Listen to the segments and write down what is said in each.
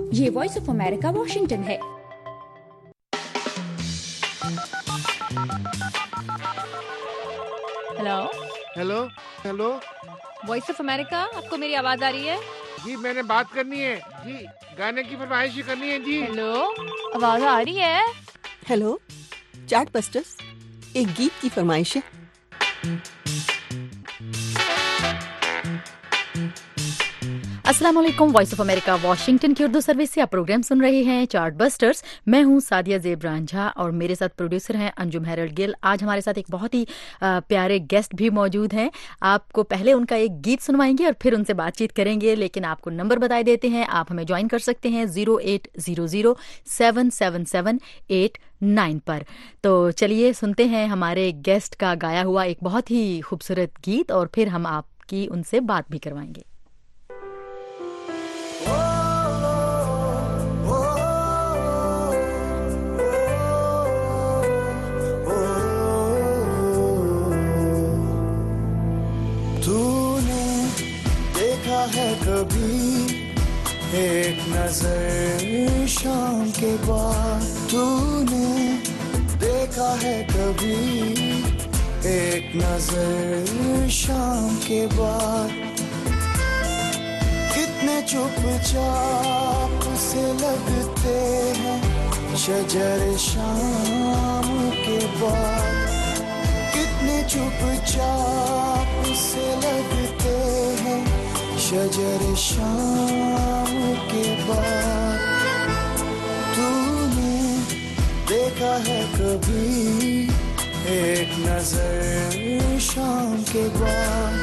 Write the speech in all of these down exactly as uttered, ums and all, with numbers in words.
ये voice of America Washington है। Hello hello hello voice of America, आपको मेरी आवाज आ रही है? जी, मैंने बात करनी है जी, गाने की फरमाइश ही करनी है जी। हेलो, आवाज आ रही है? हेलो चार्ट बस्टर्स, एक गीत की फरमाइश है। अस्सलाम वालेकुम, वॉइस ऑफ अमेरिका वाशिंगटन की उर्दू सर्विस से आप प्रोग्राम सुन रहे हैं चार्ट बस्टर्स। मैं हूं सादिया ज़ेब रांझा और मेरे साथ प्रोड्यूसर हैं अंजुम हैरल्ड गिल। आज हमारे साथ एक बहुत ही आ, प्यारे गेस्ट भी मौजूद हैं। आपको पहले उनका एक गीत सुनवाएंगे और फिर उनसे बातचीत करेंगे, लेकिन आपको नंबर बताए देते हैं। आप हमें ज्वाइन कर सकते हैं zero eight zero zero seven seven seven eight nine पर। तो चलिए सुनते हैं हमारे गेस्ट का गाया हुआ एक बहुत ही खूबसूरत गीत और फिर हम आपकी उनसे बात भी करवाएंगे। तूने देखा है कभी एक नजर शाम के बाद, तूने देखा है कभी एक नजर शाम के बाद, कितने चुपचाप से लगते हैं शजर शाम के बाद, कितने चुपचाप से लगते हैं शजर शाम के बाद। तूने देखा है कभी एक नजर शाम के बाद।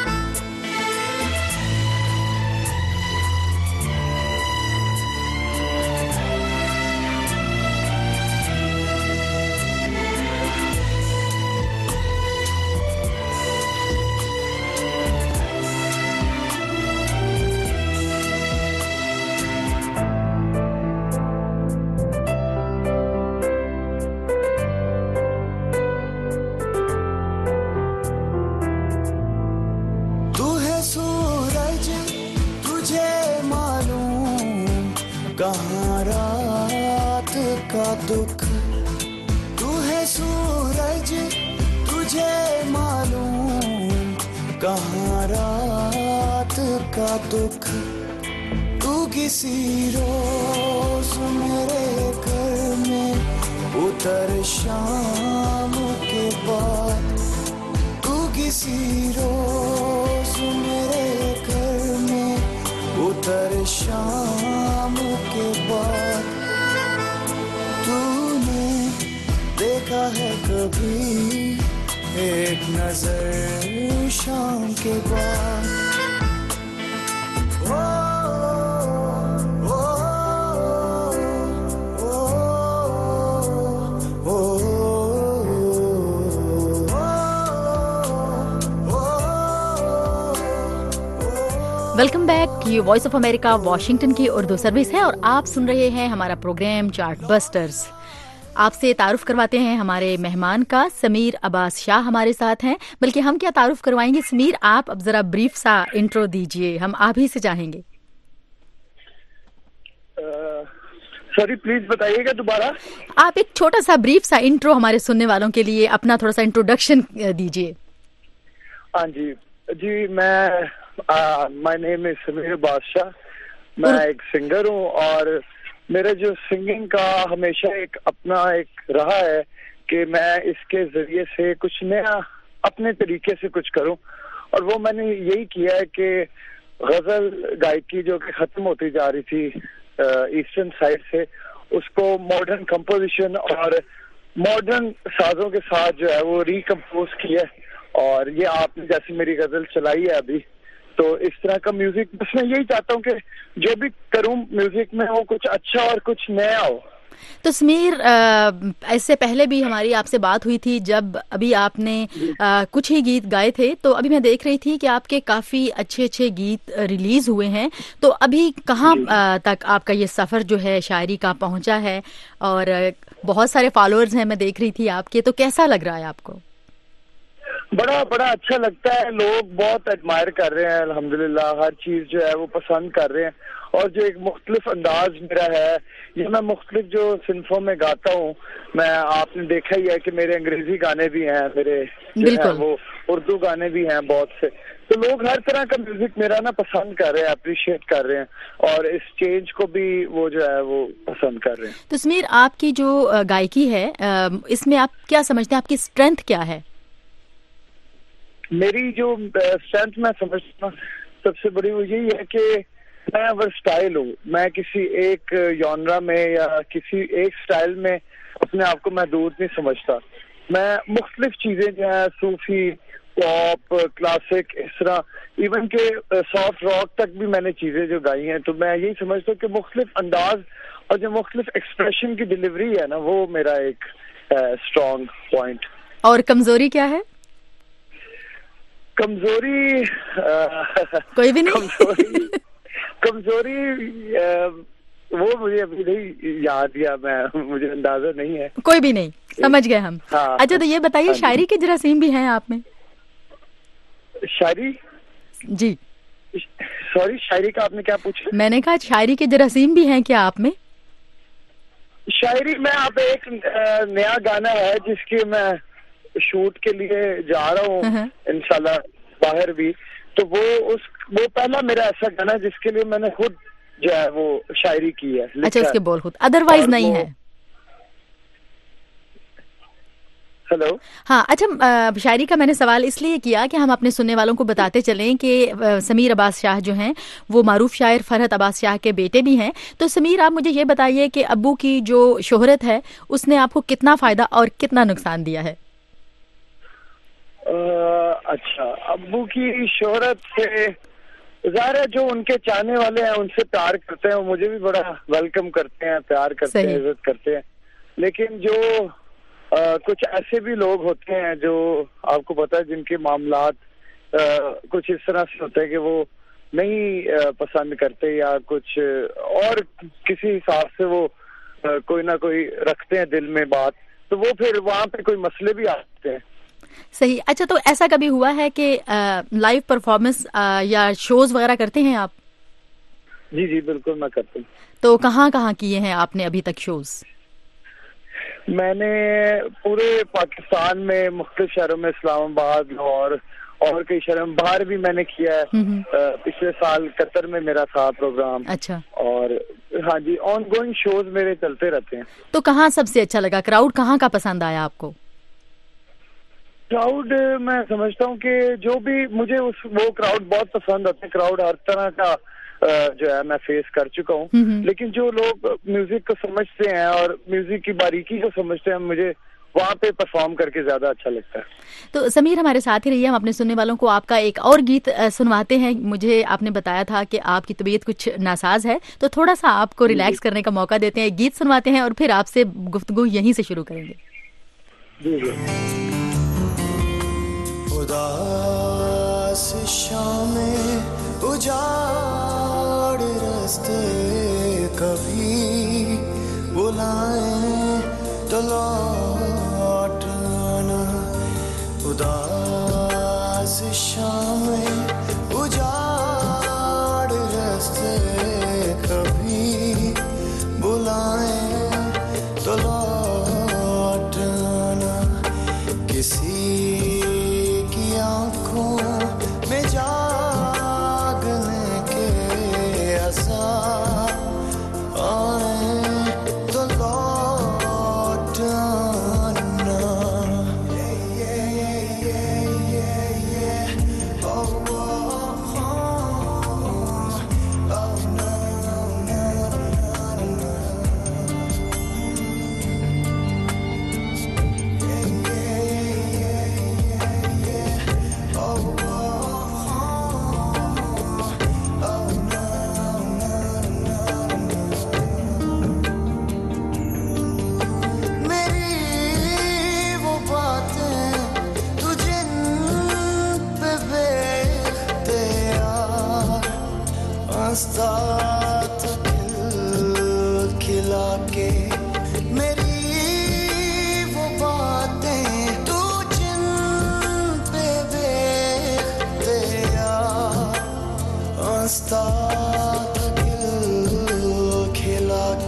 कहाँ रात का दुख, तू है सूरज तुझे मालूम, कहाँ रात का दुख, तू किसी रोज मेरे घर में उतर शाम के बाद, तू किसी रोज मेरे घर में उतर शाम के बाद। तूने देखा है कभी एक नजर शाम के बाद। ओ, ओ, ओ, ओ, वेलकम बैक। ये वॉइस ऑफ अमेरिका वाशिंगटन की उर्दू सर्विस है और आप सुन रहे हैं हमारा प्रोग्राम चार्ट बस्टर्स। आपसे तारुफ करवाते हैं हमारे मेहमान का। समीर अब्बास शाह हमारे साथ हैं। बल्कि हम क्या तारुफ करवाएंगे, समीर आप अब जरा ब्रीफ सा इंट्रो दीजिए, हम आप ही से चाहेंगे। सॉरी, प्लीज बताइएगा दोबारा। आप एक छोटा सा ब्रीफ सा इंट्रो हमारे सुनने वालों के लिए अपना थोड़ा सा इंट्रोडक्शन दीजिए। हाँ जी जी, मैं माय नेम इज समीर बादशाह। मैं एक सिंगर हूँ और मेरा जो सिंगिंग का हमेशा एक अपना एक रहा है कि मैं इसके जरिए से कुछ नया अपने तरीके से कुछ करूँ, और वो मैंने यही किया है कि गजल गायकी जो कि खत्म होती जा रही थी ईस्टर्न साइड से, उसको मॉडर्न कंपोजिशन और मॉडर्न साजों के साथ जो है वो रिकम्पोज किया है। और ये आपने जैसे मेरी गजल चलाई है अभी, तो इस तरह का म्यूजिक बस मैं यही चाहता हूँ कि जो भी करूँ म्यूजिक में वो कुछ अच्छा और कुछ नया हो। तो समीर, ऐसे पहले भी हमारी आपसे बात हुई थी जब अभी आपने आ, कुछ ही गीत गाए थे, तो अभी मैं देख रही थी कि आपके काफी अच्छे अच्छे गीत रिलीज हुए हैं। तो अभी कहाँ तक आपका ये सफर जो है शायरी का पहुंचा है? और बहुत सारे फॉलोअर्स हैं मैं देख रही थी आपके, तो कैसा लग रहा है आपको? बड़ा बड़ा अच्छा लगता है, लोग बहुत एडमायर कर रहे हैं, अल्हम्दुलिल्लाह हर चीज जो है वो पसंद कर रहे हैं। और जो एक मुख्तलिफ अंदाज मेरा है, ये मैं मुख्तलिफ जो सिंफों में गाता हूँ, मैं आपने देखा ही है कि मेरे अंग्रेजी गाने भी हैं, मेरे जो है वो उर्दू गाने भी हैं बहुत से, तो लोग हर तरह का म्यूजिक मेरा ना पसंद कर रहे हैं, अप्रिशिएट कर रहे हैं और इस चेंज को भी वो जो है वो पसंद कर रहे हैं। तो समीर, आपकी जो गायकी है इसमें आप क्या समझते हैं, आपकी स्ट्रेंथ क्या है? मेरी जो स्ट्रेंथ मैं समझता हूँ सबसे बड़ी वो यही है कि मैं वर्सटाइल हूँ। मैं किसी एक जॉनरा में या किसी एक स्टाइल में अपने आप को महदूद नहीं समझता। मैं मुख्तलिफ चीजें जो है, सूफी, पॉप, क्लासिक, इस तरह इवन के सॉफ्ट रॉक तक भी मैंने चीजें जो गाई हैं, तो मैं यही समझता हूँ कि मुख्तलिफ अंदाज और जो मुख्तलिफ एक्सप्रेशन की डिलीवरी है ना, वो मेरा एक स्ट्रॉन्ग पॉइंट। और कमजोरी क्या है? कमजोरी कोई भी नहीं। कमजोरी कमजोरी वो मुझे अभी नहीं याद, या मैं मुझे अंदाजा नहीं है। कोई भी नहीं, समझ गए हम। हाँ, अच्छा, तो ये बताइए, हाँ, शायरी के जरासीम भी हैं आप में? शायरी? जी, सॉरी, शायरी का आपने क्या पूछा? मैंने कहा शायरी के जरासीम भी हैं क्या आप में? शायरी में आप एक नया गाना है जिसके मैं शूट के लिए जा रहा हूँ इंशाल्लाह बाहर भी, तो वो उस वो पहला मेरा ऐसा गाना है जिसके लिए मैंने खुद जो है वो शायरी की है। अच्छा, उसके बोल खुद, अदरवाइज नहीं है? हेलो। हाँ, अच्छा, शायरी का मैंने सवाल इसलिए किया कि हम अपने सुनने वालों को बताते चलें कि समीर अब्बास शाह जो हैं वो मारूफ शायर फरहत अब्बास शाह के बेटे भी हैं। तो समीर, आप मुझे ये बताइए कि अब्बू की जो शोहरत है उसने आपको कितना फायदा और कितना नुकसान दिया है? Uh, अच्छा, अब्बू की शोहरत से ज़ाहिर है जो उनके चाहने वाले हैं उनसे प्यार करते हैं, वो मुझे भी बड़ा वेलकम करते हैं, प्यार करते हैं, इज्जत करते हैं। लेकिन जो आ, कुछ ऐसे भी लोग होते हैं जो आपको पता है जिनके मामलात आ, कुछ इस तरह से होते हैं कि वो नहीं आ, पसंद करते या कुछ और किसी हिसाब से वो आ, कोई ना कोई रखते हैं दिल में बात, तो वो फिर वहाँ पे कोई मसले भी आते हैं। सही। अच्छा, तो ऐसा कभी हुआ है कि लाइव परफॉर्मेंस या शोज वगैरह करते हैं आप? जी जी बिल्कुल मैं करता हूँ। तो कहाँ कहाँ किए हैं आपने अभी तक शोज? मैंने पूरे पाकिस्तान में मुख्तलिफ शहरों में, इस्लामाबाद, लाहौर और कई शहरों में, बाहर भी मैंने किया है। पिछले साल कतर में मेरा था प्रोग्राम। अच्छा। और हाँ जी, ऑन गोइंग शोज मेरे चलते रहते हैं। तो कहाँ सबसे अच्छा लगा, क्राउड कहाँ का पसंद आया आपको? क्राउड मैं समझता हूँ कि जो भी मुझे उस वो क्राउड बहुत पसंद आते हैं। क्राउड हर तरह का जो है मैं फेस कर चुका हूँ, लेकिन जो लोग म्यूजिक को समझते हैं और म्यूजिक की बारीकी को समझते हैं, मुझे वहाँ पे परफॉर्म करके ज्यादा अच्छा लगता है। तो समीर, हमारे साथ ही रहिए, हम अपने सुनने वालों को आपका एक और गीत सुनवाते हैं। मुझे आपने बताया था कि आपकी तबीयत कुछ नासाज है, तो थोड़ा सा आपको रिलैक्स करने का मौका देते हैं, गीत सुनवाते हैं और फिर आपसे गुफ्तगू यहीं से शुरू करेंगे। जी जी। उदास शामें उजाड़ रास्ते कभी बुलाएं तो लौट आना। उदास शामें उजाड़ रास्ते कभी बुलाएं तो लौट आना। किसी आँखों में जागने के आसार आए तो लौट आना।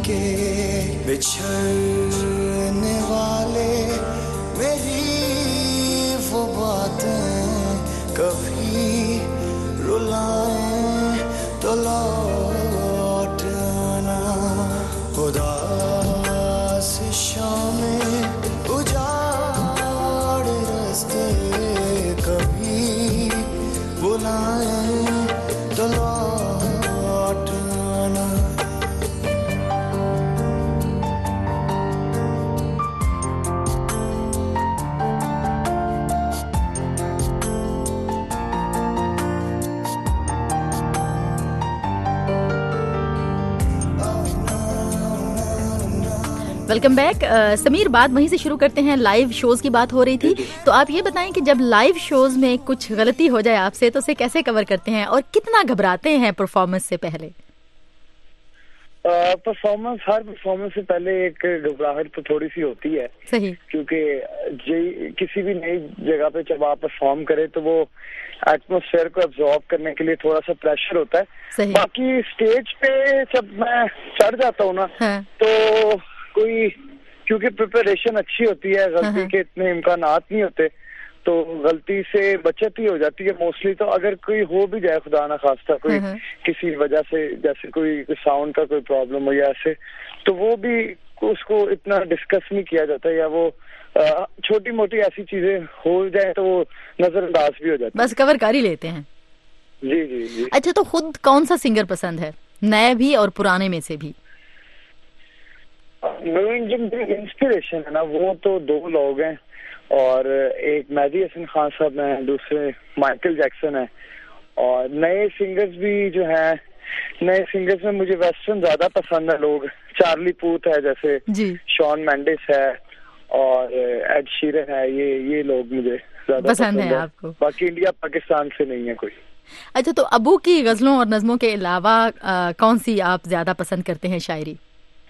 के बिछड़ने वाले मेरी वो बातें कभी रुलाएं तो लौट आना उदास शामें उजाड़ रास्ते कभी बुलाएं तो लौट आना वेलकम बैक। समीर, बात वहीं से शुरू करते हैं। लाइव शोज की बात हो रही थी, तो आप ये बताएं कि जब लाइव शोज में कुछ गलती हो जाए आपसे तो उसे कैसे कवर करते हैं और कितना घबराते हैं परफॉर्मेंस से पहले? परफॉर्मेंस uh, हर परफॉर्मेंस से पहले एक घबराहट तो थोड़ी सी होती है। सही। क्योंकि किसी भी नई जगह पे जब आप परफॉर्म करें तो वो एटमॉस्फेयर को एब्जॉर्ब करने के लिए थोड़ा सा प्रेशर होता है। सही। बाकी स्टेज पे जब मैं चढ़ जाता हूँ ना, हाँ। तो कोई क्योंकि प्रिपरेशन अच्छी होती है, गलती हाँ। के इतने इम्कानात नहीं होते, तो गलती से बचत ही हो जाती है मोस्टली। तो अगर कोई हो भी जाए खुदा ना खास्ता कोई हाँ। किसी वजह से, जैसे कोई साउंड का कोई प्रॉब्लम हो या ऐसे, तो वो भी उसको इतना डिस्कस नहीं किया जाता, या वो छोटी मोटी ऐसी चीजें हो जाए तो वो नजरअंदाज भी हो जाती है, बस कवर कर ही लेते हैं। जी जी जी। अच्छा, तो खुद कौन सा सिंगर पसंद है, नए भी और पुराने में से भी? जो इंस्पिरेशन है ना वो तो दो लोग हैं, और एक मेहदी हसन खान साहब हैं, दूसरे माइकल जैक्सन है। और नए सिंगर्स भी जो हैं, नए सिंगर्स में मुझे वेस्टर्न ज्यादा पसंद है लोग। चार्ली पूथ है जैसे, जी। शॉन मेंडिस है और एड शीरन है, ये ये लोग मुझे ज्यादा पसंद पसंद है है आपको। बाकी इंडिया पाकिस्तान से नहीं है कोई। अच्छा, तो अबू की गजलों और नज़मों के अलावा आ, कौन सी आप ज्यादा पसंद करते हैं शायरी?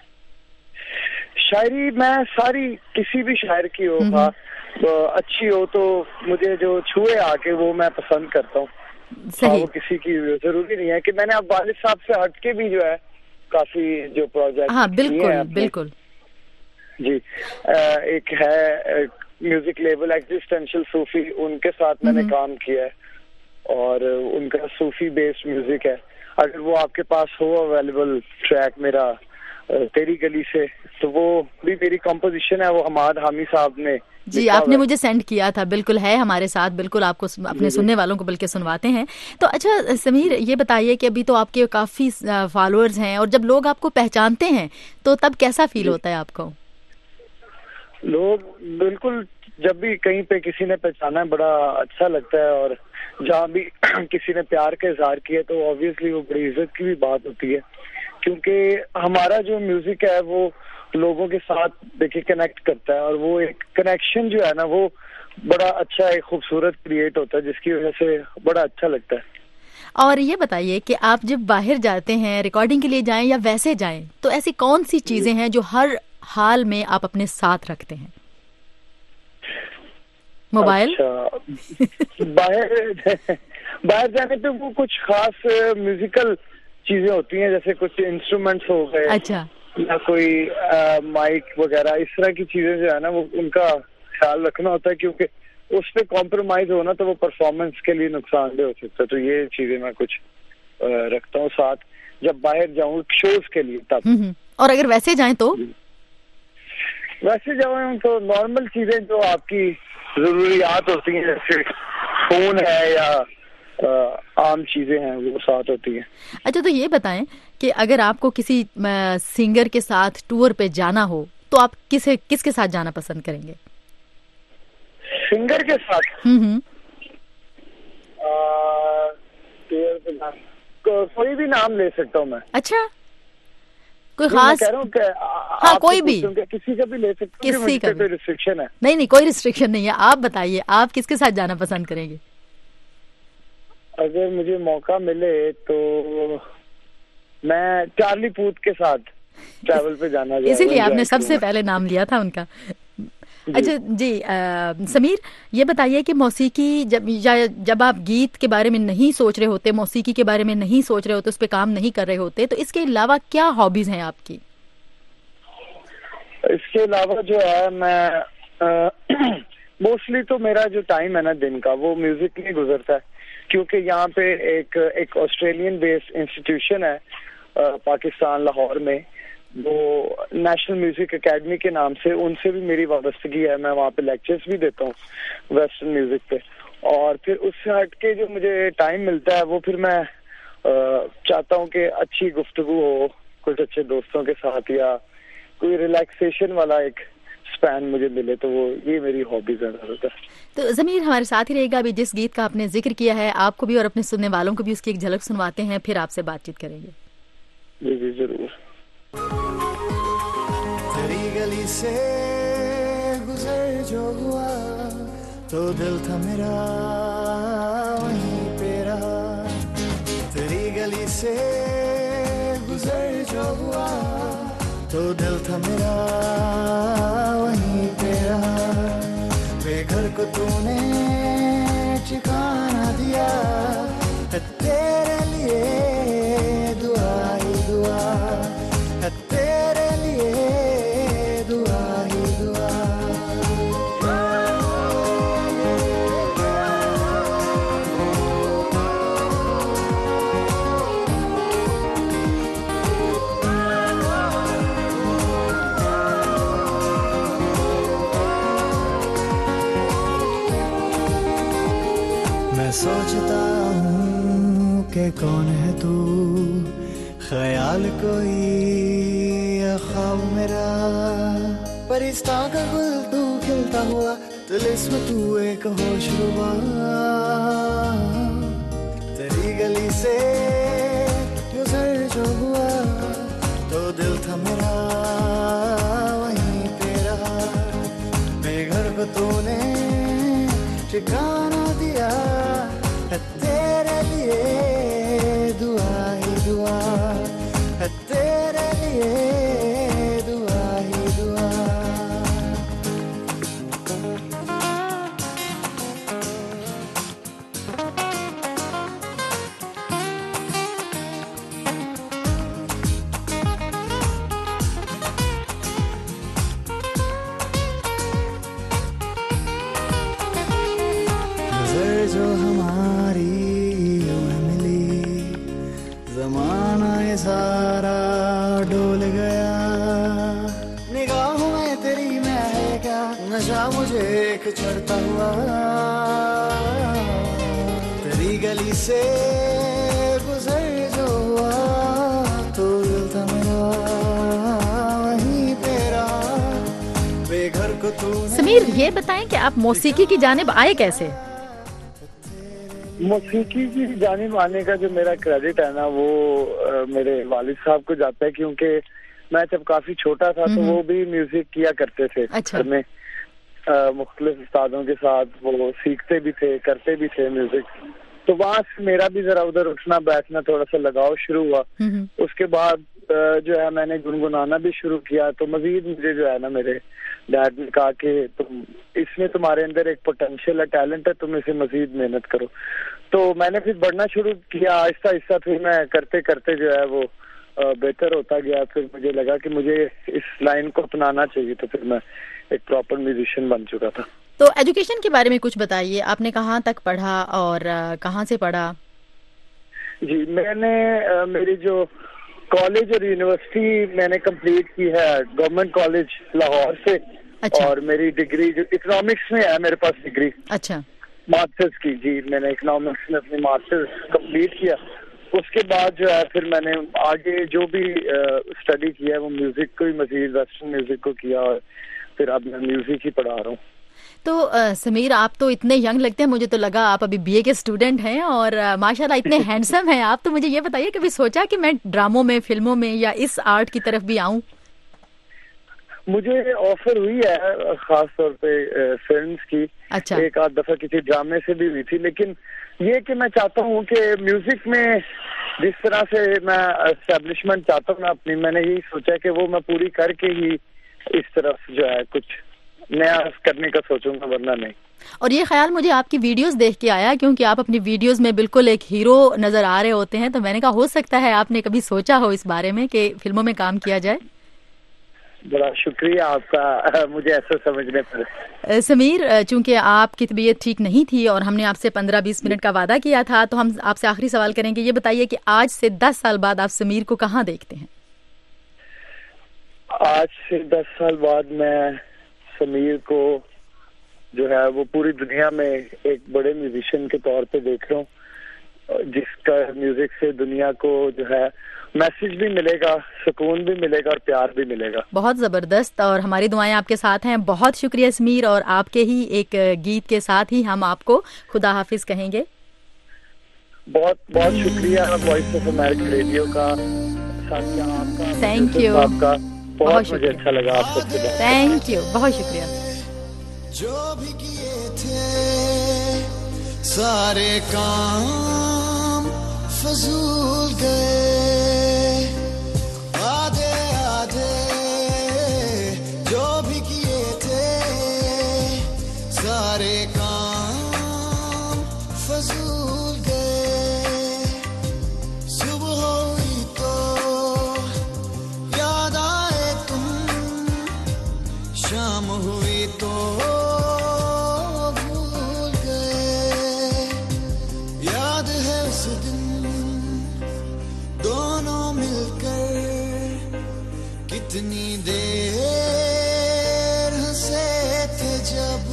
शायरी मैं सारी, किसी भी शायर की हो, हाँ तो अच्छी हो तो मुझे जो छुए आके वो मैं पसंद करता हूँ। सही। वो किसी की जरूरी नहीं है कि मैंने अब वालिद साहब से हटके भी जो है काफी जो प्रोजेक्ट, हाँ बिल्कुल बिल्कुल जी। एक है म्यूजिक लेबल एग्जिस्टेंशियल सूफी, उनके साथ मैंने काम किया है और उनका सूफी बेस्ड म्यूजिक है। अगर वो आपके पास हो अवेलेबल ट्रैक मेरा तेरी गली से, तो वो भी मेरी कंपोजिशन है, वो हमाद हामी साहब ने जी आपने मुझे सेंड किया था। बिल्कुल है हमारे साथ, बिल्कुल आपको अपने सुनने वालों को बल्कि सुनवाते हैं। तो अच्छा समीर, ये बताइए कि अभी तो आपके काफी फॉलोअर्स हैं और जब लोग आपको पहचानते हैं तो तब कैसा फील होता है आपको? लोग बिल्कुल, जब भी कहीं पे किसी ने पहचाना है बड़ा अच्छा लगता है, और जहाँ भी किसी ने प्यार का इजहार किया तो ऑब्वियसली वो बड़ी इज्जत की भी बात होती है, क्योंकि हमारा जो म्यूजिक है वो लोगों के साथ देखिए कनेक्ट करता है, और वो एक कनेक्शन जो है ना वो बड़ा अच्छा एक खूबसूरत क्रिएट होता है, जिसकी वजह से बड़ा अच्छा लगता है। और ये बताइए कि आप जब बाहर जाते हैं रिकॉर्डिंग के लिए जाएं या वैसे जाएं, तो ऐसी कौन सी चीजें हैं जो हर हाल में आप अपने साथ रखते हैं? मोबाइल? अच्छा, बाहर बाहर जाने पे वो कुछ खास म्यूजिकल चीजें होती हैं, जैसे कुछ इंस्ट्रूमेंट्स हो गए, अच्छा, या कोई माइक वगैरह, इस तरह की चीजें जो है ना वो उनका ख्याल रखना होता है, क्योंकि उस पे कॉम्प्रोमाइज होना तो वो परफॉर्मेंस के लिए नुकसानदेह हो सकता है। तो ये चीजें मैं कुछ आ, रखता हूँ साथ जब बाहर जाऊँ शोज के लिए तब। और अगर वैसे जाएं तो? वैसे जाऊँ तो नॉर्मल चीजें जो आपकी जरूरियात होती हैं, जैसे फोन है या आ, आम चीजें हैं, वो साथ होती हैं। अच्छा, तो ये बताएं कि अगर आपको किसी आ, सिंगर के साथ टूर पे जाना हो तो आप किसे किसके साथ जाना पसंद करेंगे? सिंगर के साथ? हम्म को, कोई भी नाम ले सकता हूँ मैं। अच्छा, कोई खास? कह रहा हूँ कि हाँ कोई भी, किसी का भी ले सकते हैं, किसी का कोई रिस्ट्रिक्शन है? नहीं नहीं, कोई रिस्ट्रिक्शन नहीं है। आप बताइए आप किसके साथ जाना पसंद करेंगे? अगर मुझे मौका मिले तो मैं चार्ली पूथ के साथ ट्रैवल पे जाना, इसीलिए आपने सबसे पहले नाम लिया था उनका। अच्छा जी, आ, समीर ये बताइए कि मौसीकी जब या जब आप गीत के बारे में नहीं सोच रहे होते, मौसीकी के बारे में नहीं सोच रहे होते, उस पर काम नहीं कर रहे होते, तो इसके अलावा क्या हॉबीज हैं आपकी? इसके अलावा जो है मैं मोस्टली तो मेरा जो टाइम है ना दिन का वो म्यूजिक में गुजरता है, क्योंकि यहाँ पे एक एक ऑस्ट्रेलियन बेस्ड इंस्टीट्यूशन है पाकिस्तान लाहौर में, वो नेशनल म्यूजिक एकेडमी के नाम से, उनसे भी मेरी वाबस्तगी है। मैं वहाँ पे लेक्चर्स भी देता हूँ वेस्टर्न म्यूजिक पे, और फिर उससे हट के जो मुझे टाइम मिलता है वो फिर मैं चाहता हूँ कि अच्छी गुफ्तगू हो कुछ अच्छे दोस्तों के साथ, या कोई रिलैक्सेशन वाला एक स्पैन मुझे मिले, तो वो ये मेरी हॉबी ज्यादा होता है। तो ज़मीर हमारे साथ ही रहेगा। अभी जिस गीत का आपने जिक्र किया है, आपको भी और अपने सुनने वालों को भी उसकी एक झलक सुनवाते हैं, फिर आपसे बातचीत करेंगे। जी जी जरूर। तेरी गली से गुजर जो हुआ तो दिल था मेरा वहीं पे रहा, तेरी गली से गुजर जो हुआ तो दिल था मेरा वहीं पे रहा, बेघर को तूने ठिकाना दिया, तेरे लिए दुआ ही दुआ, तेरे लिए दुआ ही दुआ। मैं सोचता हूँ कि कौन है तू, ख्याल कोई या ख्वाब मेरा, परिस्ता का गुल तू खिलता हुआ, तिलिस्म तू एक होश रुबा, तेरी गली से गुजर जो हुआ तो दिल था मेरा वहीं पे रहा, बेघर को तूने ठिकाना दिया, तेरे लिए दुआ ही दुआ, तेरे लिए दुआ ही दुआ। नजर जो हमारी मिली, जमाना ये सारा डोल गया, निगाहों में तेरी मैं है क्या, नशा मुझे एक चढ़ता हुआ, तेरी गली से गुजर जो हुआ तो दिल था मेरा वहीं पे रहा, बेघर को तूने। समीर, ये बताएं कि आप मौसीकी की जानिब आए कैसे? मौसीकी की जानिब आने का जो मेरा क्रेडिट है ना वो आ, मेरे वालिद साहब को जाता है, क्योंकि मैं जब काफी छोटा था तो वो भी म्यूजिक किया करते थे। अच्छा। घर में मुख्तलिफ उस्तादों के साथ वो सीखते भी थे, करते भी थे म्यूजिक, तो वहाँ से मेरा भी जरा उधर उठना बैठना थोड़ा सा लगाव शुरू हुआ। उसके बाद जो है मैंने गुनगुनाना भी शुरू किया, तो मजीद मुझे जो है ना मेरे डैड ने कहा कि तुम इसमें तुम्हारे अंदर एक पोटेंशियल है, टैलेंट है, तुम इसे मजीद मेहनत करो। तो मैंने फिर बढ़ना शुरू किया आहिस्ता आहिस्ता, फिर मैं करते करते जो है वो बेहतर होता गया। फिर मुझे लगा कि मुझे इस लाइन को अपनाना चाहिए, तो फिर मैं एक प्रॉपर म्यूजिशियन बन चुका था। तो एजुकेशन के बारे में कुछ बताइए, आपने कहाँ तक पढ़ा और कहाँ से पढ़ा? जी मैंने आ, मेरी जो कॉलेज और यूनिवर्सिटी मैंने कंप्लीट की है गवर्नमेंट कॉलेज लाहौर से। अच्छा। और मेरी डिग्री जो इकोनॉमिक्स में है, मेरे पास डिग्री। अच्छा। मास्टर्स की। जी मैंने इकोनॉमिक्स में अपनी मास्टर्स कंप्लीट किया। उसके बाद जो है फिर मैंने आगे जो भी स्टडी किया है वो म्यूजिक को ही, मजीद वेस्टर्न म्यूजिक को किया, और फिर अब मैं म्यूजिक ही पढ़ा रहा हूँ। तो आ, समीर, आप तो इतने यंग लगते हैं, मुझे तो लगा आप अभी बीए के स्टूडेंट हैं, और आ, माशाल्लाह इतने हैंडसम हैं आप। तो मुझे ये बताइए, कभी सोचा कि मैं ड्रामों में, फिल्मों में या इस आर्ट की तरफ भी आऊं? मुझे ऑफर हुई है खास तौर पे फिल्म्स की। अच्छा। एक आध दफा किसी ड्रामे से भी हुई थी, लेकिन ये कि मैं चाहता हूँ कि म्यूजिक में जिस तरह से मैं एस्टेब्लिशमेंट चाहता हूँ मैं अपनी, मैंने यही सोचा कि वो मैं पूरी करके ही इस तरफ जो है कुछ नया करने का सोचूंगा, वरना नहीं। और ये ख्याल मुझे आपकी वीडियोस देख के आया, क्योंकि आप अपनी वीडियोस में बिल्कुल एक हीरो नजर आ रहे होते हैं, तो मैंने कहा हो सकता है आपने कभी सोचा हो इस बारे में कि फिल्मों में काम किया जाए। बड़ा शुक्रिया आपका मुझे ऐसा समझने पर। समीर, चूंकि आपकी तबीयत ठीक नहीं थी और हमने आपसे पंद्रह बीस मिनट का वादा किया था, तो हम आपसे आखिरी सवाल करेंगे। ये बताइए कि आज से दस साल बाद आप समीर को कहाँ देखते हैं? आज से दस साल बाद मैं समीर को जो है वो पूरी दुनिया में एक बड़े म्यूजिशियन के तौर पे देख रहा हूँ, जिसका म्यूजिक से दुनिया को जो है मैसेज भी मिलेगा, सुकून भी मिलेगा और प्यार भी मिलेगा। बहुत जबरदस्त, और हमारी दुआएं आपके साथ हैं। बहुत शुक्रिया समीर, और आपके ही एक गीत के साथ ही हम आपको खुदा हाफिज कहेंगे। बहुत बहुत शुक्रिया वॉइस ऑफ अमेरिका रेडियो का, साथिया आपका, थैंक यू, आपका बहुत मुझे अच्छा लगा आप सबसे। थैंक यू, बहुत शुक्रिया। जो भी किए थे सारे काम फजूल गए, आधे आधे जो भी किए थे सारे काम फजूल गए। सुबह हुई तो याद आए तुम, शाम हुई तो भूल गए। याद है उस दिन दोनों मिलकर कितनी देर हंसे थे, जब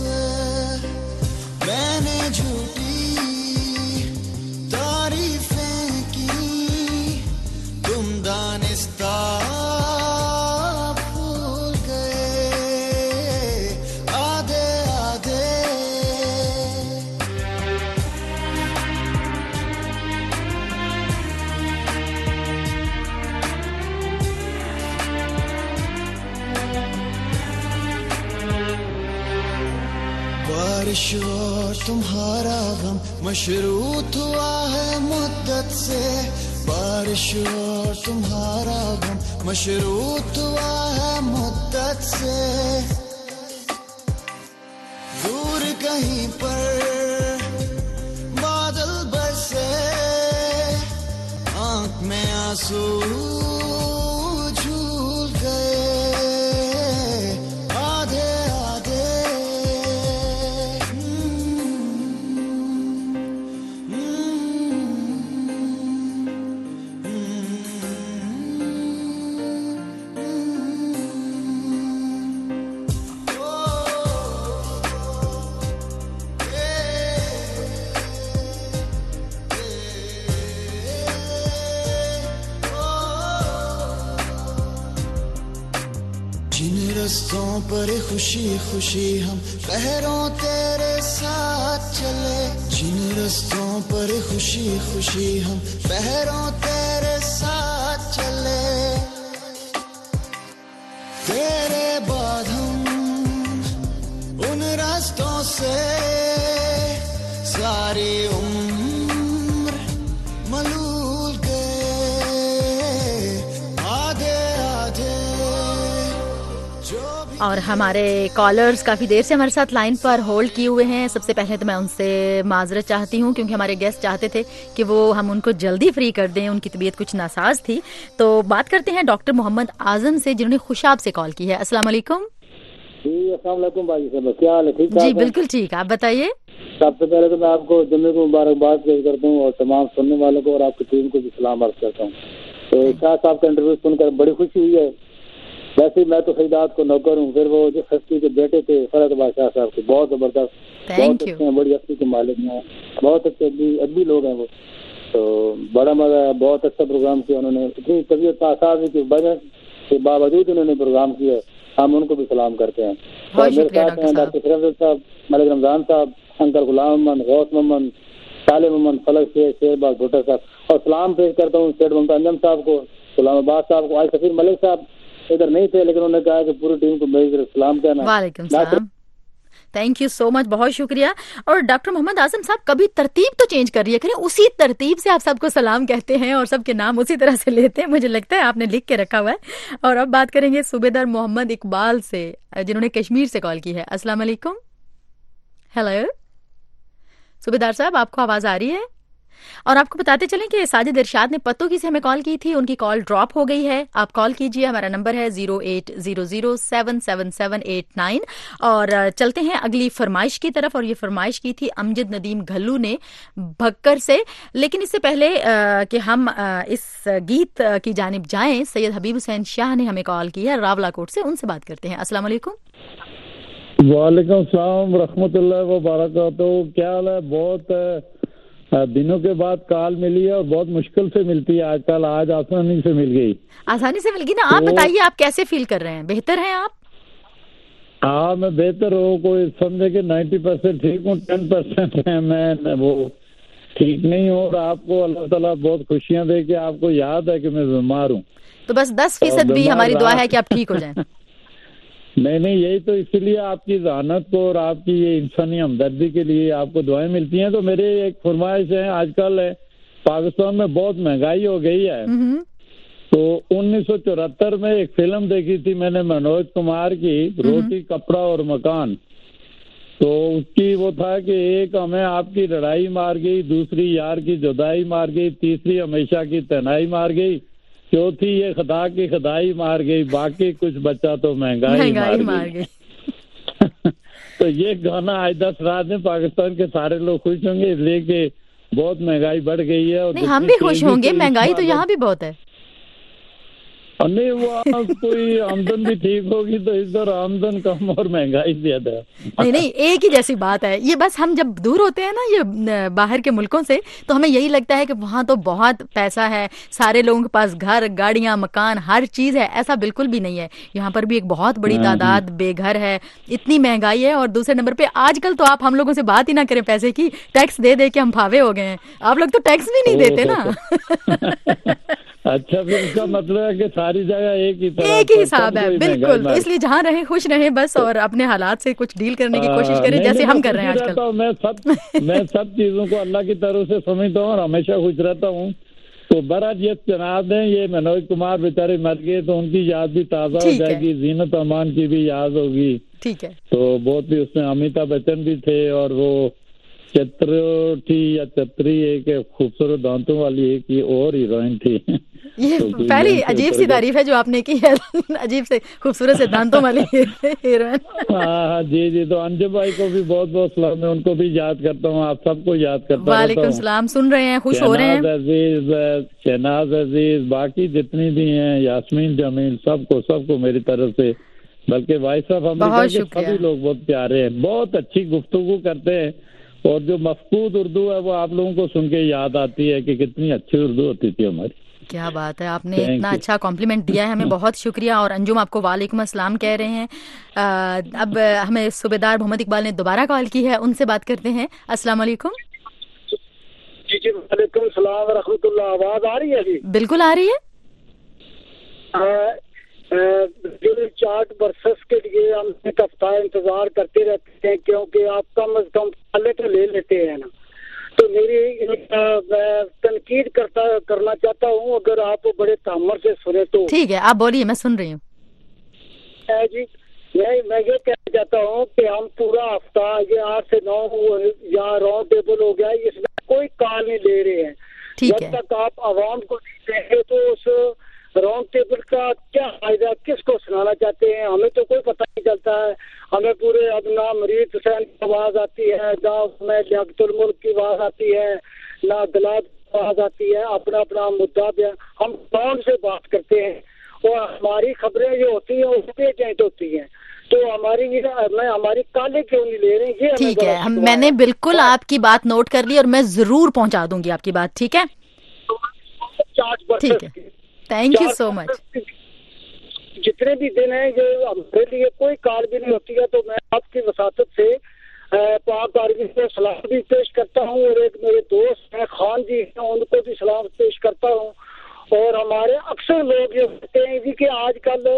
मैंने झूठी तारीफें की, तुम दानिस्ता भूल गए आधे आधे। बारिश और तुम्हारा गम मशरूत हुआ है मुद्दत से, बारिश और तुम्हारा गम मशरूत हुआ है मुद्दत से। दूर कहीं पर बादल बरसे, आंख में आंसू झूल गए आधे आधे। रस्तों पर खुशी खुशी हम पहरों तेरे साथ चले, जिन रस्तों पर खुशी खुशी हम पहरों तेरे साथ चले। तेरे बाद हम उन रास्तों से सारी उम्र मलूल गए आधे आधे। और हमारे कॉलर्स काफ़ी देर से हमारे साथ लाइन पर होल्ड किए हुए हैं। सबसे पहले तो मैं उनसे माजरत चाहती हूँ, क्योंकि हमारे गेस्ट चाहते थे कि वो हम उनको जल्दी फ्री कर दें, उनकी तबीयत कुछ नासाज थी। तो बात करते हैं डॉक्टर मोहम्मद आजम से, जिन्होंने खुशाब से कॉल की है। अस्सलाम वालेकुम। जी अस्सलाम वालेकुम भाई साहब, क्या हाल है? ठीक जी बिल्कुल ठीक, आप बताइए। सबसे पहले तो मैं आपको जुम्मे को मुबारकबाद पेश करता हूँ और तमाम सुनने वालों को और आपकी टीम को भी सलाम अर्ज करता हूँ। तो शाह साहब का इंटरव्यू सुनकर बड़ी खुशी हुई है। वैसे मैं तो फरीदाबाद को नौकर हूँ, फिर वो जो हस्ती के बेटे थे फरहत बादशाह साहब के, बहुत जबरदस्त, बहुत अच्छे हैं, बड़ी हस्ती के मालिक हैं, बहुत अच्छे अदबी लोग हैं वो। तो बड़ा मजा आया, बहुत अच्छा प्रोग्राम किया उन्होंने। इतनी तबीयत आसाज की वजह के बावजूद उन्होंने प्रोग्राम किया, हम उनको भी सलाम करते हैं। और मेरे साथ हैं डॉक्टर शरफ साहब, मलिक रमजान साहब, अंकल गुलाम मोहम्मद, गौस मोहम्मद, साले मोहम्मद, फलक शेर, शेरबाज भुट्टो साहब। और सलाम पेश करता हूँ सेठ ममता अंजम साहब को, गुलाम अब्बास साहब को। आज सफीर मलिक साहब इधर नहीं थे, लेकिन उन्होंने कहा कि पूरी टीम को मेरी तरफ सलाम कहना। वालेकुम सलाम, थैंक यू सो मच, बहुत शुक्रिया। और डॉक्टर मोहम्मद आजम साहब कभी तरतीब तो चेंज कर रही है, करें उसी तरतीब से आप सबको सलाम कहते हैं और सबके नाम उसी तरह से लेते हैं, मुझे लगता है आपने लिख के रखा हुआ है। और अब बात करेंगे सूबेदार मोहम्मद इकबाल से, जिन्होंने कश्मीर से कॉल की है। अस्सलाम वालेकुम। हेलो सूबेदार साहब, आपको आवाज आ रही है? और आपको बताते चलें कि साजिद इरशाद ने पत्तों से हमें कॉल की थी, उनकी कॉल ड्रॉप हो गई है। आप कॉल कीजिए, हमारा नंबर है zero eight zero zero seven seven seven eight nine. और चलते हैं अगली फरमाइश की तरफ, और ये फरमाइश की थी अमजद नदीम घल्लू ने भक्कर से। लेकिन इससे पहले कि हम आ, इस गीत की जानिब जाएं, सैयद हबीब हुसैन शाह ने हमें कॉल की है रावलाकोट से, उनसे बात करते हैं। अस्सलाम वालेकुम। वालेकुम सलाम रहमतुल्लाह व बरकातहू। क्या हाल है? बहुत दिनों के बाद कॉल मिली है और बहुत मुश्किल से मिलती है आजकल, आज आसानी से मिल गई। आसानी से मिल गई ना। तो, आप बताइए आप कैसे फील कर रहे हैं? बेहतर हैं आप? हाँ मैं बेहतर हूँ, कोई समझे कि नब्बे परसेंट ठीक हूँ, टेन परसेंट है मैं वो ठीक नहीं हूँ। और आपको अल्लाह ताला बहुत खुशियाँ दे कि आपको याद है कि मैं बीमार हूँ। तो बस दस फीसद भी हमारी दुआ है कि आप ठीक हो जाएं। नहीं नहीं, यही तो इसीलिए आपकी ज़हानत को और आपकी ये इंसानी हमदर्दी के लिए आपको दुआएं मिलती हैं। तो मेरी एक फरमाइश है, आजकल पाकिस्तान में बहुत महंगाई हो गई है, तो उन्नीस सौ चौहत्तर में एक फिल्म देखी थी मैंने मनोज कुमार की, रोटी कपड़ा और मकान। तो उसकी वो था कि एक हमें आपकी लड़ाई मार गई, दूसरी यार की जुदाई मार गई, तीसरी हमेशा की तन्हाई मार गई, चौथी ये खुदा की खुदाई मार गई, बाकी कुछ बचा तो महंगाई, महंगाई मार गई, गई। तो ये गाना आज दस रात में पाकिस्तान के सारे लोग खुश होंगे, इसलिए कि बहुत महंगाई बढ़ गई है। और हम भी खुश होंगे, महंगाई तो यहाँ भी बहुत है। नहीं वो कोई आमदन भी ठीक होगी तो इधर आमदन कम और महंगाई ज्यादा। नहीं नहीं, एक ही जैसी बात है ये। बस हम जब दूर होते हैं ना ये बाहर के मुल्कों से, तो हमें यही लगता है कि वहाँ तो बहुत पैसा है, सारे लोगों के पास घर गाड़ियाँ मकान हर चीज है। ऐसा बिल्कुल भी नहीं है। यहाँ पर भी एक बहुत बड़ी तादाद बेघर है, इतनी महंगाई है। और दूसरे नंबर पे आजकल तो आप हम लोगों से बात ही ना करें पैसे की, टैक्स दे दे के हम फावे हो गए हैं। आप लोग तो टैक्स भी नहीं देते ना। अच्छा, फिर इसका मतलब है कि सारी जगह एक ही तरह एक ही हिसाब है। बिल्कुल, तो इसलिए जहाँ रहे खुश रहे बस, और अपने हालात से कुछ डील करने की कोशिश करें, जैसे हम कर रहे हैं आजकल। मैं सब मैं सब चीजों को अल्लाह की तरफ से समझता हूँ और हमेशा खुश रहता हूँ। तो बराज ये जनाब है, ये मनोज कुमार बेचारे मर गए तो उनकी याद भी ताज़ा हो जाएगी, जीनत अमान की भी याद होगी। ठीक है। तो बहुत भी उसमें अमिताभ बच्चन भी थे, और वो चतुर्थी या चतरी एक खूबसूरत दांतों वाली एक ये और हीरोइन थी। ये तो पहली अजीब सी तारीफ है जो आपने की है, अजीब से खूबसूरत से दांतों वाली हीरोइन। हाँ जी जी, तो अंजुम भाई को भी बहुत बहुत सलाम है, उनको भी याद करता हूँ, आप सबको याद करता हूँ। वालेकुम सलाम। सुन रहे हैं, खुश हो रहे हैं? अजीज, शहनाज अजीज, बाकी जितनी भी हैं, यास्मीन जमील, सबको सबको मेरी तरफ से, बल्कि भाई साहब अमेरिका के सभी लोग बहुत प्यारे हैं, बहुत अच्छी गुफ्तगू करते हैं। और जो मफकूद उर्दू है वो आप लोगों को सुन के याद आती है कि कितनी अच्छी उर्दू होती थी हमारी। क्या बात है, आपने इतना अच्छा कॉम्प्लीमेंट दिया है हमें, बहुत शुक्रिया। और अंजुम आपको वालेकुम अस्सलाम कह रहे हैं। आ, अब हमें सूबेदार मोहम्मद इकबाल ने दोबारा कॉल की है, उनसे बात करते हैं। अस्सलाम वालेकुम। जी जी वालेकुम सलाम व रहमतुल्लाह। आवाज आ रही है जी? बिल्कुल आ रही है। चार्ट वर्सेस के लिए हम एक हफ्ता इंतजार करते रहते हैं, क्योंकि आप कम अज कम पहले तो ले लेते हैं ना। तो मेरी तनकीद करता करना चाहता हूँ, अगर आप बड़े तामर से सुने तो। ठीक है, आप बोलिए, मैं सुन रही हूँ। जी मैं मैं ये कहना चाहता हूँ कि हम पूरा हफ्ता ये आठ से नौ या राउंड टेबल हो गया, इसमें कोई कॉल नहीं ले रहे हैं। जब तक आप आवाम को नहीं देंगे तो उस राउंड टेबल का क्या फायदा, किसको सुनाना चाहते हैं, हमें तो कोई पता नहीं चलता है। हमें पूरे अब ना मरीद हुसैन की आवाज आती है, ना में लियाकतुल मुल्क की आवाज आती है, ना दलाल की आवाज आती है, अपना अपना मुद्दा पे हम कौन से बात करते हैं। और हमारी खबरें जो होती हैं उस पे चेंज होती हैं, तो हमारी मैं हमारी काले क्यों नहीं ले रहे हैं? ये ठीक है, हम मैंने बिल्कुल आपकी बात नोट कर ली और मैं जरूर पहुंचा दूंगी आपकी बात। ठीक है, ठीक है, थैंक यू सो मच। जितने भी दिन हैं जो हमारे लिए कोई कार भी नहीं होती है, तो मैं आपकी वसातत से पाक आर्मी को सलाम भी पेश करता हूँ, और एक मेरे दोस्त हैं खान जी हैं, उनको भी सलाम पेश करता हूँ। और हमारे अक्सर लोग ये कहते हैं कि आजकल